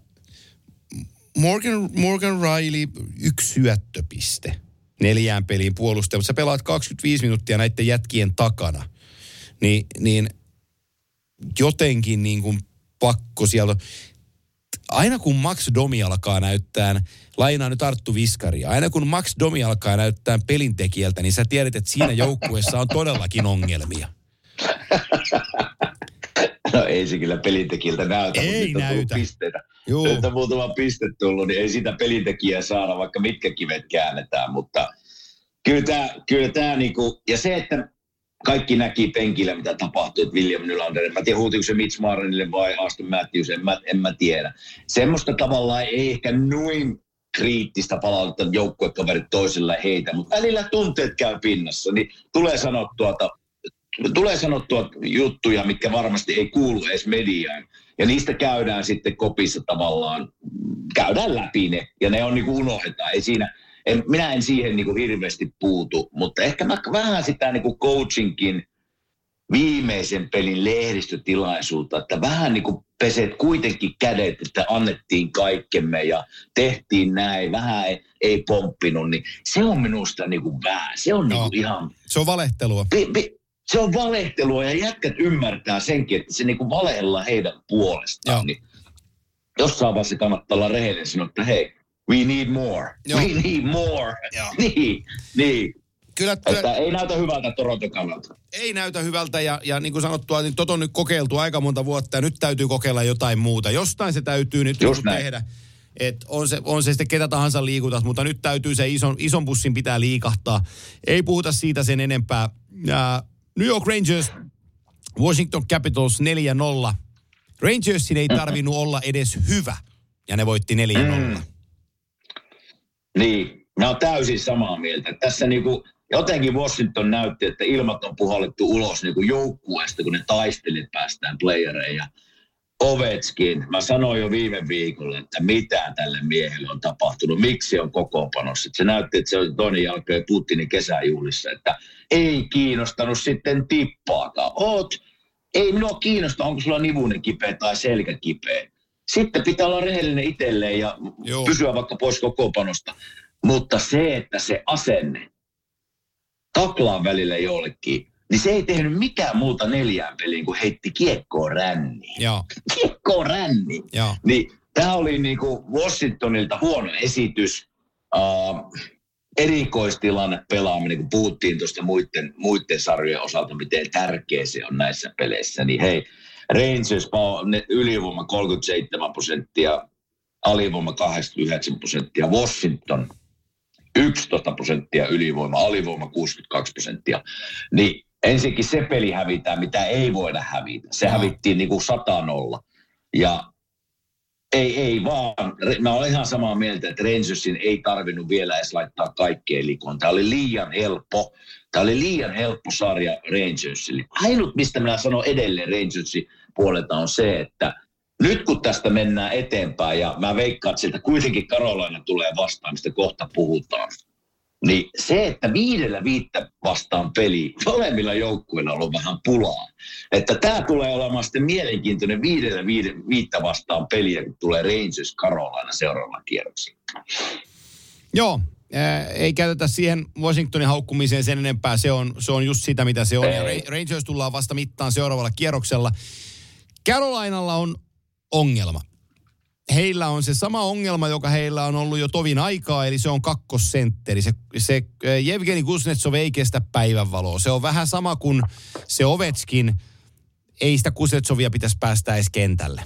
Morgan Rielly 1 syöttöpiste 4 peliin puolustaja. Mutta sä pelaat 25 minuuttia näiden jätkien takana. Niin jotenkin niin kuin pakko sieltä. Aina kun Max Domi alkaa näyttää, lainaa nyt Arttu Viskaria, aina kun Max Domi alkaa näyttää pelintekijältä, niin sä tiedät, että siinä joukkueessa on todellakin ongelmia. No ei se kyllä pelintekijältä näytä. Ei näytä. Nyt on muutama piste tullut, niin ei sitä pelintekijää saada, vaikka mitkä kivet käännetään, mutta kyllä tämä niinku, ja se, että kaikki näki penkillä, mitä tapahtui, että William Nylander, mä tiedän huutiko se Mitch Marnerille vai Auston Matthews, en mä tiedä. Semmoista tavallaan ei ehkä noin kriittistä palautetta joukkuekaverit toisella heitä, mutta välillä tunteet käy pinnassa, niin tulee sanottua juttuja, mitkä varmasti ei kuulu edes mediaan. Ja niistä käydään sitten kopissa tavallaan, käydään läpi ne, ja ne on niinku unohdetaan. Ei siinä, minä en siihen niinku hirveästi puutu, mutta ehkä mä vähän sitä niinku coachinkin viimeisen pelin lehdistötilaisuutta, että vähän niinku peset kuitenkin kädet, että annettiin kaikkemme ja tehtiin näin, vähän ei pomppinut, niin se on minusta niinku vähän, se on niinku ihan... Se on valehtelua. Se on valehtelua ja jätkät ymmärtää senkin, että se niinku valehdellaan heidän puolestaan. Niin jossain vaiheessa kannattaa olla rehellinen sanoa, että hei, we need more. Joo. We need more. Niin. Kyllä. Että ei näytä hyvältä Toronton kannalta. Ei näytä hyvältä ja niin kuin sanottua, niin on nyt kokeiltu aika monta vuotta ja nyt täytyy kokeilla jotain muuta. Jostain se täytyy nyt tehdä. Että on se sitten ketä tahansa liikutas, mutta nyt täytyy se ison bussin pitää liikahtaa. Ei puhuta siitä sen enempää. New York Rangers, Washington Capitals 4-0. Rangersin ei tarvinnut olla edes hyvä, ja ne voitti 4-0. Niin, mä oon täysin samaa mieltä. Tässä niinku, jotenkin Washington näytti, että ilmat on puhallettu ulos niinku joukkueesta, kun ne taisteli päästään playereihin. Ja Ovechkin, mä sanoin jo viime viikolla, että mitä tälle miehelle on tapahtunut, miksi on kokoonpanossa. Se näytti, että se oli toinen jälkeen Putinin kesäjuhlissa, että ei kiinnostanut sitten tippaakaan. Ei minua kiinnosta, onko sulla nivunen kipeä tai selkä kipeä. Sitten pitää olla rehellinen itselleen ja pysyä vaikka pois kokoonpanosta. Mutta se, että se asenne taklaa välillä jollekin, niin se ei tehnyt mikään muuta 4 peliin, kuin heitti kiekkoon ränniin. Kiekkoon ränniin. Niin tämä oli niinku Washingtonilta huono esitys. Erikoistilanne pelaaminen, kun puhuttiin tuosta muiden sarjojen osalta, miten tärkeä se on näissä peleissä. Niin hei, Rangers ylivoima 37%, alivoima 89%, Washington 11% ylivoima, alivoima 62%. Niin ensinnäkin se peli hävitään, mitä ei voida hävitä. Se hävittiin niin kuin 100-0. Ja ei vaan. Mä olen ihan samaa mieltä, että Rangersin ei tarvinnut vielä edes laittaa kaikkea likoon. Tämä oli liian helppo sarja Rangersille. Ainut, mistä minä sanon edelleen Rangersin puolelta on se, että nyt kun tästä mennään eteenpäin, ja mä veikkaan, että sieltä kuitenkin Carolina tulee vastaan, mistä kohta puhutaan, niin se, että 5-5 vastaan peli, molemmilla joukkueilla on ollut vähän pulaa. Että tämä tulee olemaan sitten mielenkiintoinen 5-5 vastaan peliä, kun tulee Rangers Carolina seuraavalla kierroksella. Joo, ei käytetä siihen Washingtonin haukkumiseen sen enempää. Se on just sitä, mitä se on. Ja Rangers tullaan vasta mittaan seuraavalla kierroksella. Carolinalla on ongelma. Heillä on se sama ongelma, joka heillä on ollut jo tovin aikaa, eli se on kakkosentteri. Se Jevgeni Kuznetsov ei kestä päivänvaloa. Se on vähän sama kuin se Ovechkin. Ei sitä Kuznetsovia pitäisi päästä edes kentälle.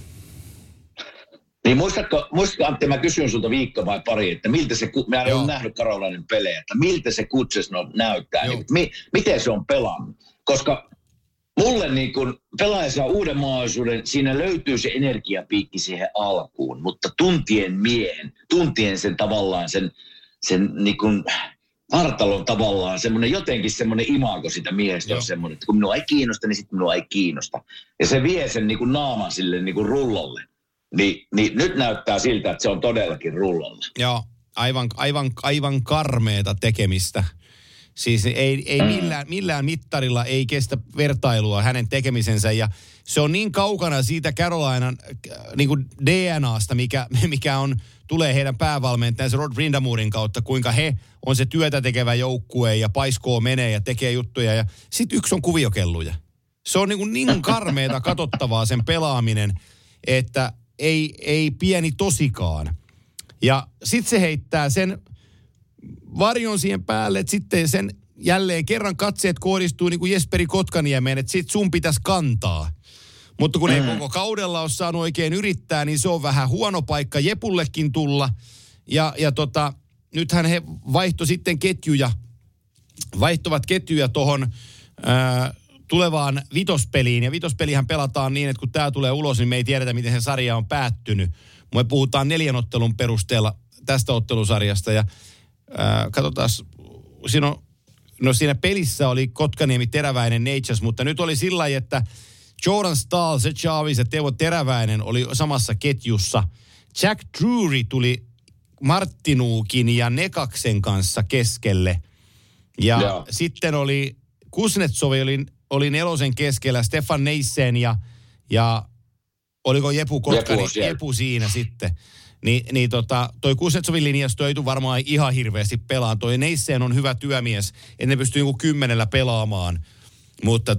Niin muistatko Antti, mä kysyn sulta viikko vai pari, että miltä se, mä en ole nähnyt Carolinen pelejä, että miltä se Kuznetsov näyttää, niin, miten se on pelannut. Koska mulle niin kun pelaaja saa uuden mahdollisuuden, siinä löytyy se energiapiikki siihen alkuun, mutta tuntien sen tavallaan, sen niin kun vartalon tavallaan, jotenkin semmoinen imago sitä miehestä on semmoinen, että kun minua ei kiinnosta, niin sitten minua ei kiinnosta. Ja se vie sen niin kun naaman sille niin kun rullalle. Niin nyt näyttää siltä, että se on todellakin rullalla. Joo, aivan karmeeta tekemistä. Siis ei millään mittarilla ei kestä vertailua hänen tekemisensä ja se on niin kaukana siitä Carolinan niin kuin DNAsta, mikä tulee heidän päävalmentajansa Rod Brindamourin kautta, kuinka he on se työtä tekevä joukkue ja paiskoo menee ja tekee juttuja ja sit yksi on kuviokelluja. Se on niin karmeeta katsottavaa sen pelaaminen, että ei pieni tosikaan. Ja sit se heittää sen varjon siihen päälle, että sitten sen jälleen kerran katseet kohdistuu niin kuin Jesperi Kotkaniemeen, että sit sun pitäisi kantaa. Mutta kun ei koko kaudella ole saanut oikein yrittää, niin se on vähän huono paikka Jepullekin tulla. Ja nythän he vaihtoivat ketjuja tuohon tulevaan vitospeliin. Ja vitospelihän pelataan niin, että kun tämä tulee ulos, niin me ei tiedetä, miten se sarja on päättynyt. Me puhutaan 4 ottelun perusteella tästä ottelusarjasta. Ja katsotaan, siinä pelissä oli Kotkaniemi, Teräväinen, Natchez, mutta nyt oli sillä lailla, että Jordan Stahl, Seth Jarvis ja Teuvo Teräväinen oli samassa ketjussa. Jack Drury tuli Marttinuukin ja Nekaksen kanssa keskelle. Ja sitten oli Kuznetsov oli 4 keskellä, Stefan Neisen ja oliko Jepu Kotkani, Jepu siinä sitten. Toi Kuznetsovin linjasto ei tule varmaan ihan hirveästi pelaan. Toi Neisen on hyvä työmies, että ne pystyy 10 pelaamaan. Mutta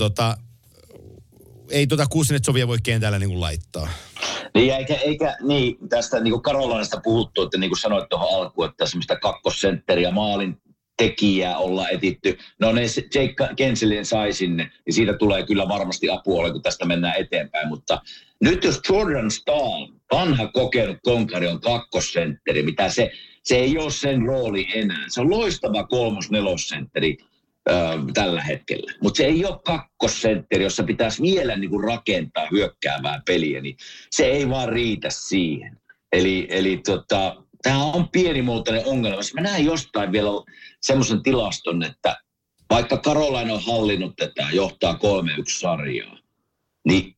ei Kuznetsovia voi kentällä laittaa. Niin, eikä tästä Carolinasta puhuttu, että niin kuin sanoit tuohon alkuun, että semmoista kakkosentteriä maalin tekijää ollaan etitty. No ne Jake Genselin sai sinne, niin siitä tulee kyllä varmasti apua, kun tästä mennään eteenpäin. Mutta nyt jos Jordan Stahl, vanha kokenut konkari, on kakkosentteri, mitä se ei ole sen rooli enää. Se on loistava 3-4-sentteri tällä hetkellä. Mutta se ei ole kakkosentteri, jossa pitäisi vielä rakentaa hyökkäävää peliä, niin se ei vaan riitä siihen. Eli tämä on pienimuotoinen ongelma. Mä näen jostain vielä semmoisen tilaston, että vaikka Carolina on hallinnut tätä, johtaa 3-1 sarjaa, niin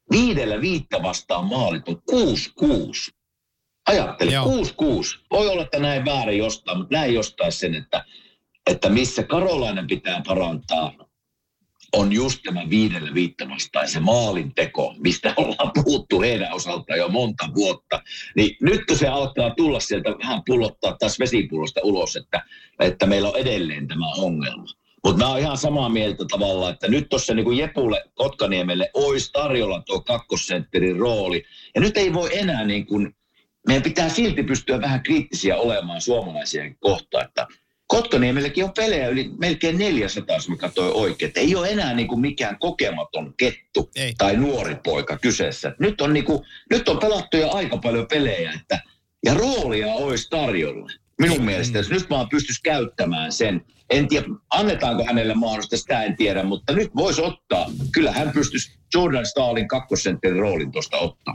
5 vastaan maalit on 6-6. Ajattele, 6-6. Voi olla, että näin väärin jostain, mutta näin jostain sen, että missä Carolina pitää parantaa, on just tämä 5 vastaan se maalinteko, mistä ollaan puhuttu heidän osaltaan jo monta vuotta. Niin nyt kun se alkaa tulla sieltä vähän pullottaa taas vesipullosta ulos, että meillä on edelleen tämä ongelma. Mutta mä oon ihan samaa mieltä tavallaan, että nyt tuossa Jepulle Kotkaniemelle olisi tarjolla tuo kakkosentterin rooli. Ja nyt ei voi enää meidän pitää silti pystyä vähän kriittisiä olemaan suomalaisia kohtaan, että Kotkaniemelläkin on pelejä yli melkein 400, jos mä katsoin oikein. Että ei ole enää mikään kokematon kettu tai nuori poika kyseessä. Nyt on pelattu jo aika paljon pelejä, ja roolia olisi tarjolla. Minun mielestä, jos nyt vaan pystyisi käyttämään sen. En tiedä, annetaanko hänelle mahdollista, sitä en tiedä, mutta nyt voisi ottaa. Kyllä hän pystyisi Jordan Stahlin kakkosentterin roolin tuosta ottaa.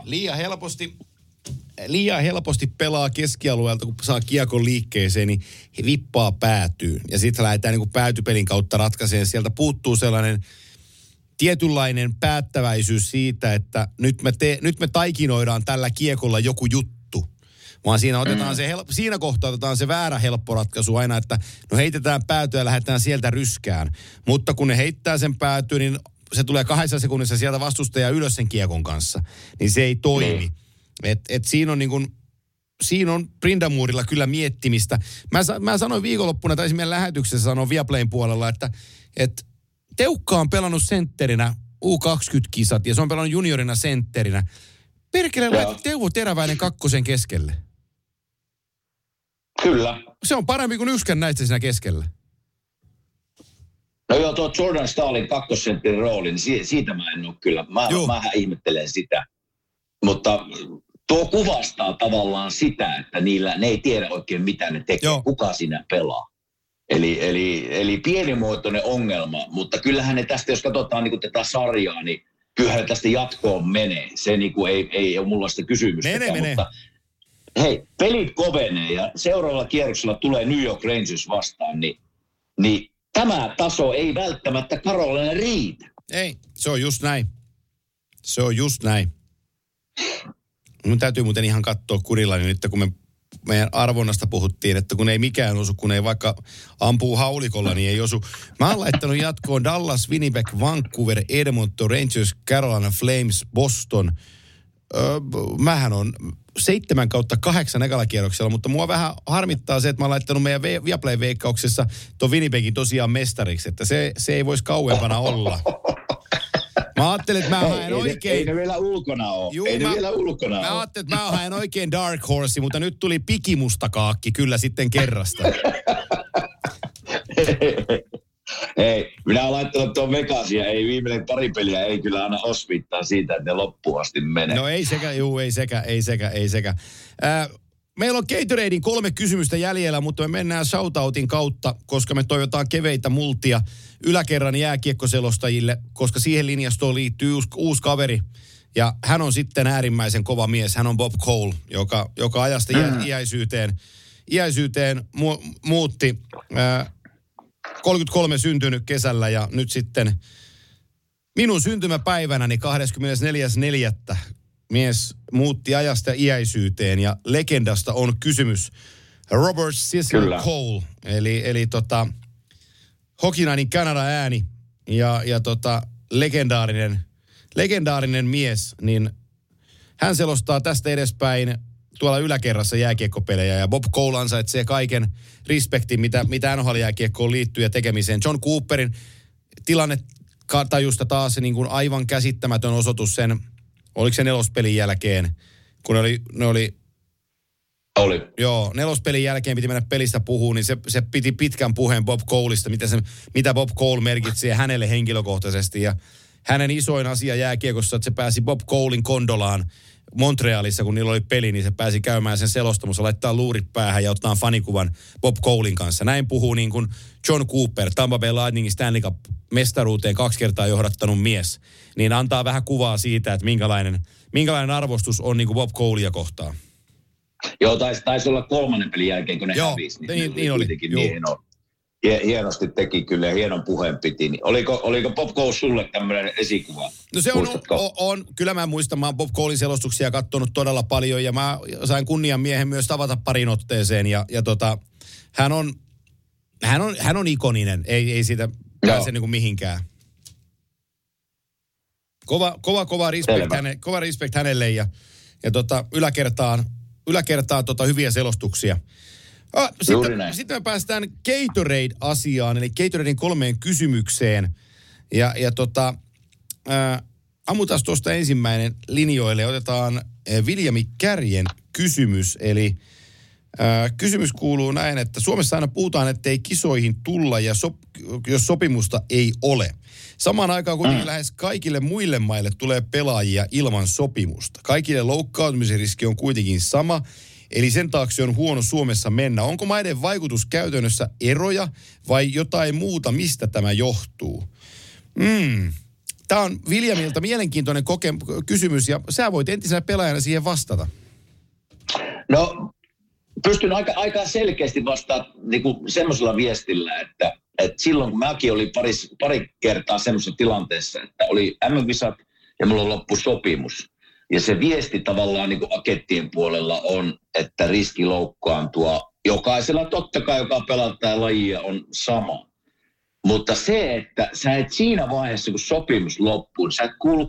Liian helposti pelaa keskialueelta, kun saa kiekon liikkeeseen, niin he vippaa päätyyn. Ja sitten lähdetään päätypelin kautta ratkaiseen. Sieltä puuttuu sellainen tietynlainen päättäväisyys siitä, että nyt me taikinoidaan tällä kiekolla joku juttu. Vaan siinä siinä kohtaa otetaan se väärä helppo ratkaisu aina, että no heitetään päätyä ja lähdetään sieltä ryskään. Mutta kun ne heittää sen päätyyn, niin se tulee 2 sekunnissa sieltä vastustaja ylös sen kiekon kanssa. Niin se ei toimi. Siinä on Brindamoorilla kyllä miettimistä. Mä sanoin viikonloppuna, tai meidän lähetyksessä sanoin Viaplayn puolella, että Teukka on pelannut sentterinä U20-kisat ja se on pelannut juniorina sentterinä. Perkele laita Teuvo Teräväinen kakkosen keskelle. Kyllä. Se on parempi kuin yksikään näistä siinä keskellä. No joo, tuo Jordan Stahlin kakkosentterin rooli, niin siitä mä en ole kyllä. Mähän ihmettelen sitä. Mutta tuo kuvastaa tavallaan sitä, että ne ei tiedä oikein mitä ne tekee, kuka siinä pelaa. Eli pienimuotoinen ongelma, mutta kyllähän ne tästä, jos katsotaan tätä sarjaa, niin kyllähän tästä jatkoon menee. Se ei ole mulla sitä kysymystäkään, mutta hei, pelit kovenee ja seuraavalla kierroksella tulee New York Rangers vastaan, niin tämä taso ei välttämättä Carolina riitä. Ei, se on just näin. Mun täytyy muuten ihan katsoa kurilla, niin nyt kun meidän arvonnasta puhuttiin, että kun ei mikään osu, kun ei vaikka ampuu haulikolla, niin ei osu. Mä oon laittanut jatkoon Dallas, Winnipeg, Vancouver, Edmonton, Rangers, Carolina, Flames, Boston. Mähän on 7/8 ekalla kierroksella, mutta mua vähän harmittaa se, että mä oon laittanut meidän Viaplay-veikkauksessa ton Winnipegin tosiaan mestariksi, että se ei voisi kauempana olla. Mä ajattelin, että mä haen oikein... Ei ne vielä ulkona ole. Mä ajattelin, että mä haen oikein Dark Horse, mutta nyt tuli pikimustakaakki kyllä sitten kerrasta. Ei, minä olen laittanut tuon Vegasia, ei viimeinen pari peliä, ei kyllä aina osvittaa siitä, että ne loppuun asti menee. No ei sekä. Meillä on Gatoradein 3 kysymystä jäljellä, mutta me mennään shoutoutin kautta, koska me toivotaan keveitä multia yläkerran jääkiekkoselostajille, koska siihen linjastoon liittyy uusi kaveri. Ja hän on sitten äärimmäisen kova mies. Hän on Bob Cole, joka ajasta iäisyyteen muutti 33 syntynyt kesällä ja nyt sitten minun syntymäpäivänäni 24.4. mies muutti ajasta iäisyyteen ja legendasta on kysymys. Robert Cecil Cole, eli hokinainen Kanadan ääni ja legendaarinen mies, niin hän selostaa tästä edespäin tuolla yläkerrassa jääkiekkopelejä ja Bob Cole ansaitsee kaiken respektin, mitä NHL-jääkiekkoon liittyy ja tekemiseen. John Cooperin tilannetajusta taas niin kuin aivan käsittämätön osoitus sen, oliko se 4. pelin jälkeen, kun oli. Joo, 4. pelin jälkeen piti mennä pelistä puhumaan, niin se piti pitkän puheen Bob Coleista, mitä Bob Cole merkitsee hänelle henkilökohtaisesti. Ja hänen isoin asia jääkiekossa, että se pääsi Bob Colein kondolaan Montrealissa, kun niillä oli peli, niin se pääsi käymään sen selostamossa, laittaa luurit päähän ja ottaa fanikuvan Bob Colein kanssa. Näin puhuu niin kuin John Cooper, Tampa Bay Lightningin Stanley Cup-mestaruuteen 2 kertaa johdattanut mies. Niin antaa vähän kuvaa siitä, että minkälainen arvostus on niin kuin Bob Colea kohtaan. Joo, taisi olla 3. pelin jälkeen, kun ne hävisi. Niin oli. Hienosti teki kyllä ja hienon puheen piti. Niin oliko Bob Cole sulle tämmöinen esikuva? No se on. Kyllä mä muistan, mä oon Bob Colein selostuksia katsonut todella paljon ja mä sain kunnian miehen myös tavata parin otteeseen ja hän on ikoninen, ei siitä pääse niin kuin mihinkään. Kova respect hänelle ja yläkertaan hyviä selostuksia. Sitten me päästään Gatorade-asiaan, eli Gatoradein 3 kysymykseen. Ammutaan tuosta ensimmäinen linjoille. Otetaan Viljami Kärjen kysymys. Eli kysymys kuuluu näin, että Suomessa aina puhutaan, ettei kisoihin tulla, jos sopimusta ei ole. Samaan aikaan kuitenkin lähes kaikille muille maille tulee pelaajia ilman sopimusta. Kaikille loukkaantumisen riski on kuitenkin sama. Eli sen taakse on huono Suomessa mennä. Onko maiden vaikutus käytännössä eroja vai jotain muuta, mistä tämä johtuu? Tämä on Viljamilta mielenkiintoinen kysymys ja sä voit entisenä pelaajana siihen vastata. No, pystyn aika selkeästi vastaamaan niin semmoisella viestillä, että silloin kun mäkin olin pari kertaa semmoisessa tilanteessa, että oli MM-kisat ja mulla loppu sopimus. Ja se viesti tavallaan niin kuin agenttien puolella on, että riski loukkaantua jokaisella totta kai, joka pelaa lajia, on sama. Mutta se, että sä et siinä vaiheessa, kun sopimus loppuu, sä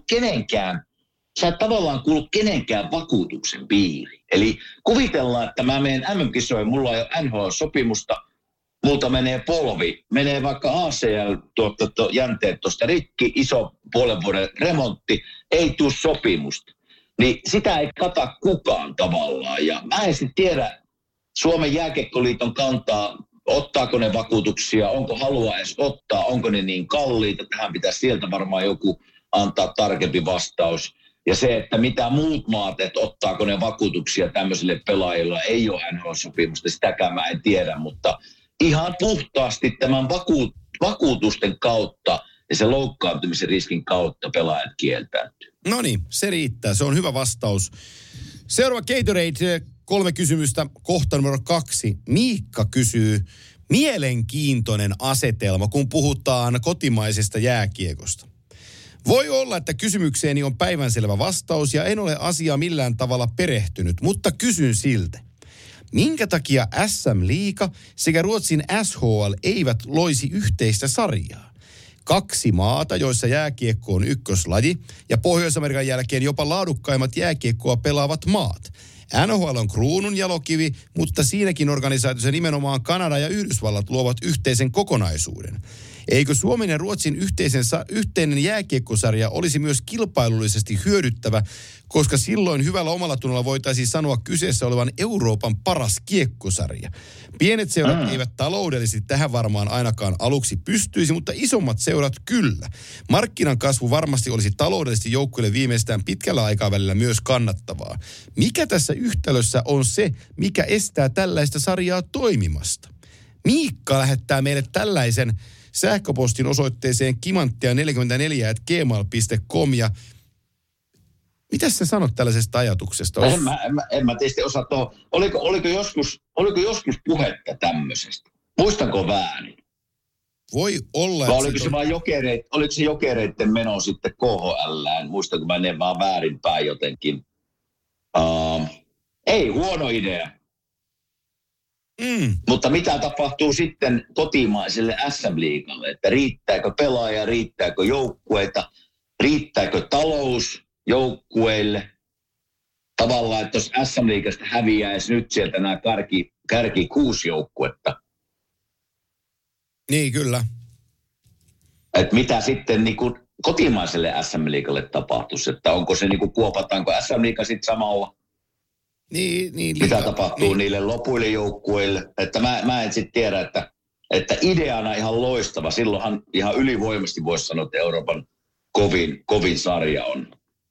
et tavallaan kuulu kenenkään vakuutuksen piiriin. Eli kuvitellaan, että mä menen MM-kisoihin, mulla ei ole NHL-sopimusta, multa menee polvi, menee vaikka ACL-jänteet tuosta rikki, iso puolen vuoden remontti, ei tule sopimusta. Niin sitä ei kata kukaan tavallaan. Ja mä en sitten tiedä Suomen jääkiekkoliiton kantaa, ottaako ne vakuutuksia, onko halua edes ottaa, onko ne niin kalliita. Tähän pitäisi sieltä varmaan joku antaa tarkempi vastaus. Ja se, että mitä muut maat, että ottaako ne vakuutuksia tämmöisille pelaajille, ei ole NHL-sopimusta, sitäkään mä en tiedä. Mutta ihan puhtaasti tämän vakuutusten kautta ja se loukkaantumisen riskin kautta pelaajat kieltäytyy. No niin, se riittää. Se on hyvä vastaus. Seuraava Gatorade, 3 kysymystä, kohta numero 2. Miikka kysyy, mielenkiintoinen asetelma, kun puhutaan kotimaisesta jääkiekosta. Voi olla, että kysymykseeni on päivänselvä vastaus ja en ole asiaa millään tavalla perehtynyt, mutta kysyn siltä. Minkä takia SM-liiga sekä Ruotsin SHL eivät loisi yhteistä sarjaa? 2 maata, joissa jääkiekko on ykköslaji ja Pohjois-Amerikan jälkeen jopa laadukkaimmat jääkiekkoa pelaavat maat. NHL on kruunun jalokivi, mutta siinäkin organisaatiossa nimenomaan Kanada ja Yhdysvallat luovat yhteisen kokonaisuuden. Eikö Suomen ja Ruotsin yhteinen jääkiekkosarja olisi myös kilpailullisesti hyödyttävä, koska silloin hyvällä omalla tunnolla voitaisiin sanoa kyseessä olevan Euroopan paras kiekkosarja. Pienet seurat eivät taloudellisesti tähän varmaan ainakaan aluksi pystyisi, mutta isommat seurat kyllä. Markkinan kasvu varmasti olisi taloudellisesti joukkueille viimeistään pitkällä aikavälillä myös kannattavaa. Mikä tässä yhtälössä on se, mikä estää tällaista sarjaa toimimasta? Miikka lähettää meille tällaisen sähköpostin osoitteeseen kimanttia44@gmail.com ja mitä sä sanot tällaisesta ajatuksesta? En mä tietysti osaa tuohon. Oliko joskus puhetta tämmöisestä? Muistanko väärin? Voi olla. Vai oliko se jokereiden meno sitten KHL:ään? Muistanko mä ne vaan väärinpäin jotenkin? Ei huono idea. Mutta mitä tapahtuu sitten kotimaiselle SM-liigalle? Että riittääkö pelaajia, riittääkö joukkueita, riittääkö talous joukkueille? Tavallaan, että jos SM-liigasta häviäisi nyt sieltä nämä kärki 6 joukkuetta. Niin, kyllä. Että mitä sitten niin kuin kotimaiselle SM-liigalle tapahtuisi? Että onko se niin kuin kuopataanko SM-liiga sitten samalla? Niin, mitä tapahtuu niille lopuille joukkueille. Että mä en sitten tiedä, että ideana ihan loistava. Silloinhan ihan ylivoimasti voisi sanoa, että Euroopan kovin sarja on.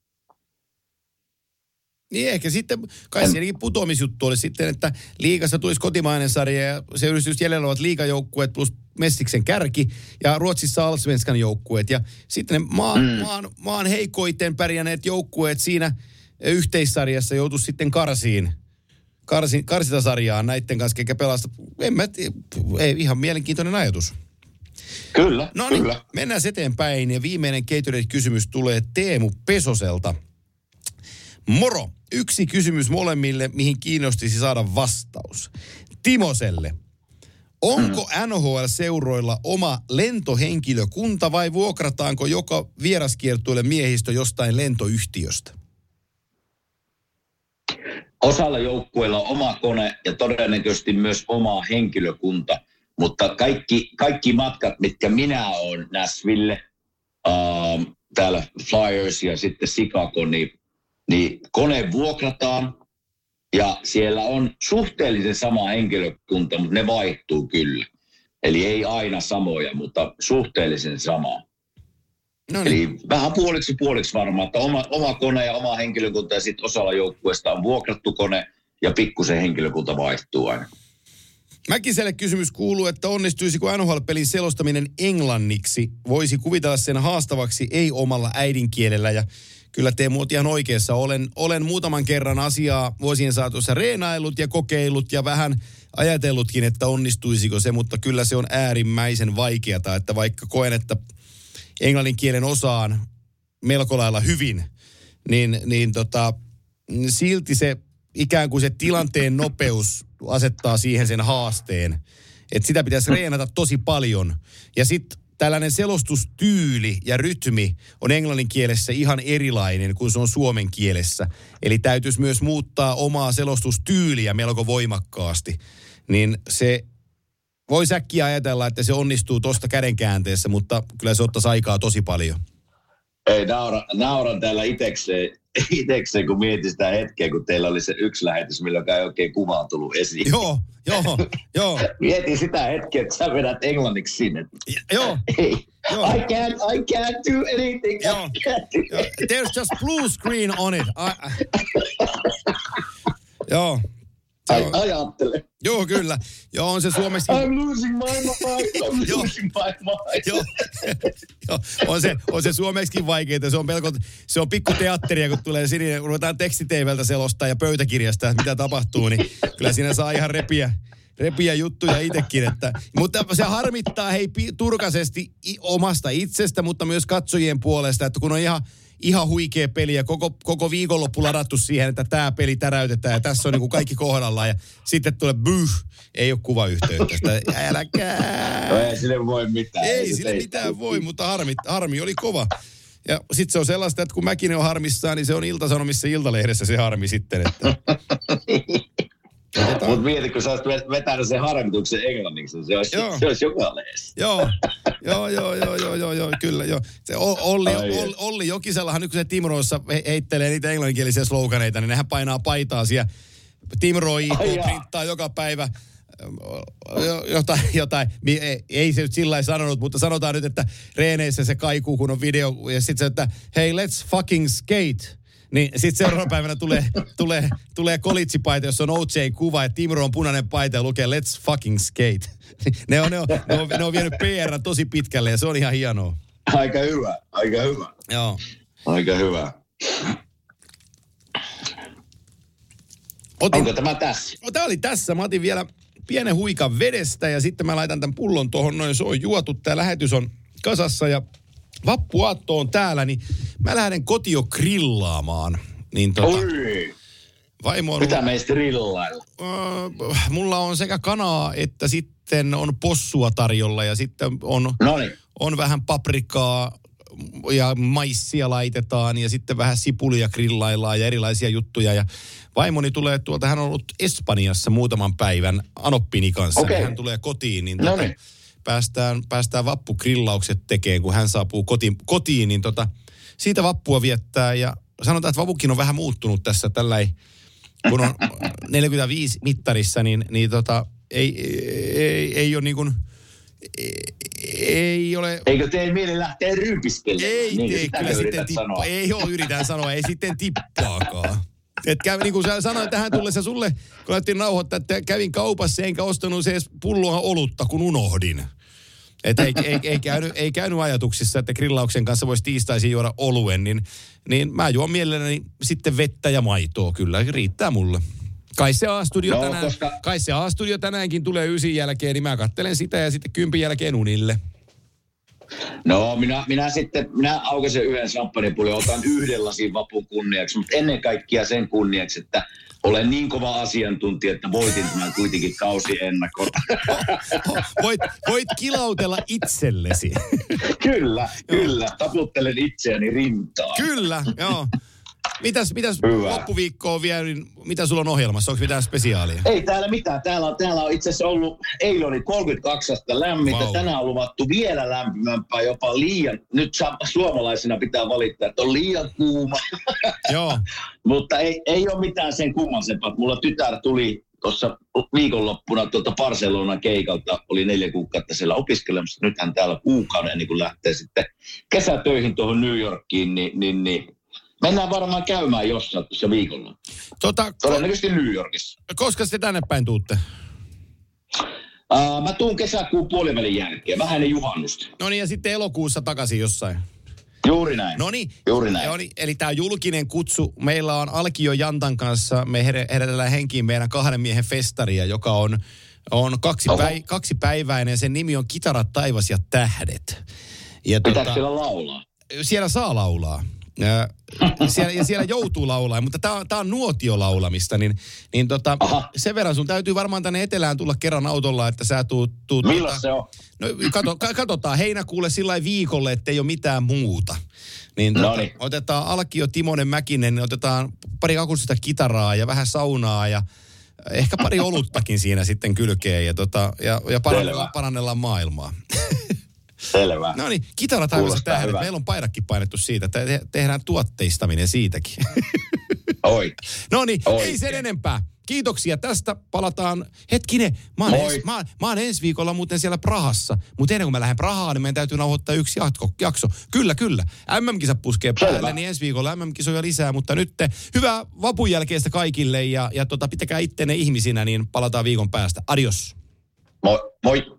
Niin ehkä sitten, kai sielläkin putoamisjuttu oli sitten, että liigassa tulisi kotimainen sarja ja se olisi just jäljellä olevat liigajoukkueet plus Mestiksen kärki ja Ruotsissa Allsvenskan joukkueet. Ja sitten ne maan heikoiten pärjänneet joukkueet siinä yhteissarjassa joutuisi sitten karsintasarjaan näiden kanssa, eikä pelasta. Ei ihan mielenkiintoinen ajatus. Kyllä, no niin, kyllä. Mennään eteenpäin ja viimeinen Gatorade-kysymys tulee Teemu Pesoselta. Moro, yksi kysymys molemmille, mihin kiinnostaisi saada vastaus. Timoselle. Onko NHL-seuroilla oma lentohenkilökunta vai vuokrataanko joka vieraskiertueelle miehistö jostain lentoyhtiöstä? Osalla joukkueilla on oma kone ja todennäköisesti myös oma henkilökunta, mutta kaikki matkat, mitkä minä olen Nashville, täällä Flyers ja sitten Chicago, niin kone vuokrataan ja siellä on suhteellisen sama henkilökunta, mutta ne vaihtuu kyllä. Eli ei aina samoja, mutta suhteellisen sama. No niin. Eli vähän puoliksi varmaan, että oma kone ja oma henkilökunta ja sitten osalla joukkueesta on vuokrattu kone ja pikkusen henkilökunta vaihtuu aina. Mäkiselle kysymys kuuluu, että onnistuisiko NHL-pelin selostaminen englanniksi? Voisi kuvitella sen haastavaksi ei omalla äidinkielellä ja kyllä Teemu oot ihan oikeassa. Olen muutaman kerran asiaa vuosien saatossa reenaillut ja kokeillut ja vähän ajatellutkin, että onnistuisiko se, mutta kyllä se on äärimmäisen vaikeata, että vaikka koen, että englannin kielen osaan melko lailla hyvin, niin silti se ikään kuin se tilanteen nopeus asettaa siihen sen haasteen, että sitä pitäisi reenata tosi paljon. Ja sitten tällainen selostustyyli ja rytmi on englannin kielessä ihan erilainen kuin se on suomen kielessä. Eli täytyisi myös muuttaa omaa selostustyyliä melko voimakkaasti. Niin se voi säkkiä ajatella, että se onnistuu tuosta kädenkäänteessä, mutta kyllä se ottaisi aikaa tosi paljon. Ei, nauran täällä itekseen, kun mietin sitä hetkeä, kun teillä oli se yksi lähetys, milloin ei oikein kuvaa tullut esiin. Joo. Mietin sitä hetkeä, että sä vedät englanniksi sinne. Joo. I can't do anything. Joo. There's just blue screen on it. Joo. Ajattele. Joo, kyllä. Joo, on se suomeksi. I'm losing my mind. Joo. On se suomeksikin vaikeaa. Se on pikku teatteria, kun tulee sinne, kun ruvetaan tekstiteiveltä selostaa ja pöytäkirjasta, että mitä tapahtuu, niin kyllä siinä saa ihan repiä juttuja itsekin. Mutta se harmittaa turkaisesti omasta itsestä, mutta myös katsojien puolesta, että kun on ihan huikea peli ja koko viikonloppu ladattu siihen, että tämä peli täräytetään ja tässä on niin kuin kaikki kohdallaan ja sitten tulee ei ole kuvayhteyttä. Älkää. No ei sille voi mitään. Ei sille mitään voi, mutta harmi oli kova. Ja sitten se on sellaista, että kun Mäkinen on harmissaan, niin se on Ilta-Sanomissa Iltalehdessä se harmi sitten. Että Mutta mieti, kun sä olisit vetänyt sen harmituksen englanniksi, se olisi joka lehdessä. Joo, kyllä. Joo. Se Olli Jokisellahan nyt kun se Timroossa heittelee niitä englanninkielisiä sloganeita, niin nehän painaa paitaa siellä. Timroo IK printtaa joka päivä jotain. Ei se nyt sillä lailla sanonut, mutta sanotaan nyt, että reeneissä se kaikuu, kun on video. Ja sitten se, että hei, let's fucking skate. Niin sitten seuraavana päivänä tulee kolitsipaita, jossa on OJ-kuva ja Timro on punainen paita ja lukee let's fucking skate. Ne on vienyt PR tosi pitkälle ja se on ihan hienoa. Aika hyvä. Joo. Aika hyvä. Onko tämä tässä? No, tämä oli tässä. Mä otin vielä pienen huikan vedestä ja sitten mä laitan tämän pullon tuohon noin. Se on juotu. Tämä lähetys on kasassa ja vappuaatto on täällä, niin mä lähden kotio grillaamaan. Niin vaimo on... Mitä meistä grillailla? Mulla on sekä kanaa että sitten on possua tarjolla ja sitten on vähän paprikaa ja maissia laitetaan ja sitten vähän sipulia grillaillaan ja erilaisia juttuja. Ja vaimoni tulee tuolta, hän on ollut Espanjassa muutaman päivän Anoppini kanssa. Okay. Niin hän tulee kotiin, niin päästään vappugrillaukset tekemään, kun hän saapuu kotiin, niin siitä vappua viettää. Ja sanotaan, että vapukin on vähän muuttunut tässä tälläin, kun on 45 mittarissa, niin ei ole niin kuin, ei ole... Eikö tee mieli lähteä ryypistelemään? Ei tee, kyllä sitten tippaa. Ei ole, yritän sanoa, ei sitten tippaakaan. Että niin kuin sä sanoit tähän tullessa sulle, kun alettiin nauhoittaa, että kävin kaupassa enkä ostanut se edes pulloa olutta, kun unohdin. Että ei käynyt ajatuksissa, että grillauksen kanssa voisi tiistaisin juoda oluen, niin mä juon mielelläni sitten vettä ja maitoa. Kyllä, riittää mulle. Kai se A-studio tänäänkin tulee 9 jälkeen, niin mä katselen sitä ja sitten 10 jälkeen unille. No, minä aukaisen yhden champagnepullin ja otan 1 lasin vapun kunniaksi, mutta ennen kaikkea sen kunniaksi, että olen niin kova asiantuntija, että voitin tämän kuitenkin kausiennakon. Voit kilautella itsellesi. Kyllä. Taputtelen itseäni rintaan. Kyllä, joo. Mitäs loppuviikkoa on vielä, niin mitä sulla on ohjelmassa? Onko mitään spesiaalia? Ei täällä mitään. Täällä on itse asiassa ollut, eilen oli 32 astetta lämmintä. Wow. Tänään on luvattu vielä lämpimämpää, jopa liian. Nyt suomalaisena pitää valittaa, että on liian kuuma. Joo. Mutta ei ole mitään sen kummallisempaa. Mulla tytär tuli tuossa viikonloppuna Barcelonan keikalta, oli 4 kuukautta siellä opiskelemassa. Nythän täällä kuukauden, niin kun lähtee sitten kesätöihin tuohon New Yorkiin, niin mennään varmaan käymään jossain tuossa viikolla. Todennäköisesti New Yorkissa. Koska te tänne päin tuutte? Mä tuun kesäkuun puolivälin jälkeen, vähän ennen juhannusta. No niin, ja sitten elokuussa takaisin jossain. Juuri näin. No niin. Juuri näin. Eli tämä julkinen kutsu, meillä on Alkio Jantan kanssa, me herätellään henkiin meidän 2 miehen festaria, joka on 2-päiväinen. Sen nimi on Kitarat, taivas ja tähdet. Ja pitääkö siellä laulaa? Siellä saa laulaa. Siellä joutuu laulaa, mutta tämä on nuotiolaulamista, niin sen verran sun täytyy varmaan tänne etelään tulla kerran autolla, että sä tuut milloin se on? No katsotaan heinäkuulle sillä viikolle, että ei ole mitään muuta. Niin otetaan Alkio, Timonen, Mäkinen, niin otetaan pari akustista kitaraa ja vähän saunaa ja ehkä pari oluttakin siinä sitten kylkeen ja parannellaan maailmaa. Selvä. No niin, Kitara, taivas ja tähdet. Meillä on paidakin painettu siitä, että tehdään tuotteistaminen siitäkin. Oi. No niin, ei sen enempää. Kiitoksia tästä. Palataan. Hetkinen, mä oon ensi viikolla muuten siellä Prahassa. Mutta ennen kuin mä lähden Prahaan, niin meidän täytyy nauhoittaa 1 jakso. Kyllä. MM-kisa puskee päälle, niin ensi viikolla MM-kisoja lisää. Mutta nyt hyvää vapun jälkeistä kaikille ja pitäkää ittenne ihmisinä, niin palataan viikon päästä. Adios. Moi.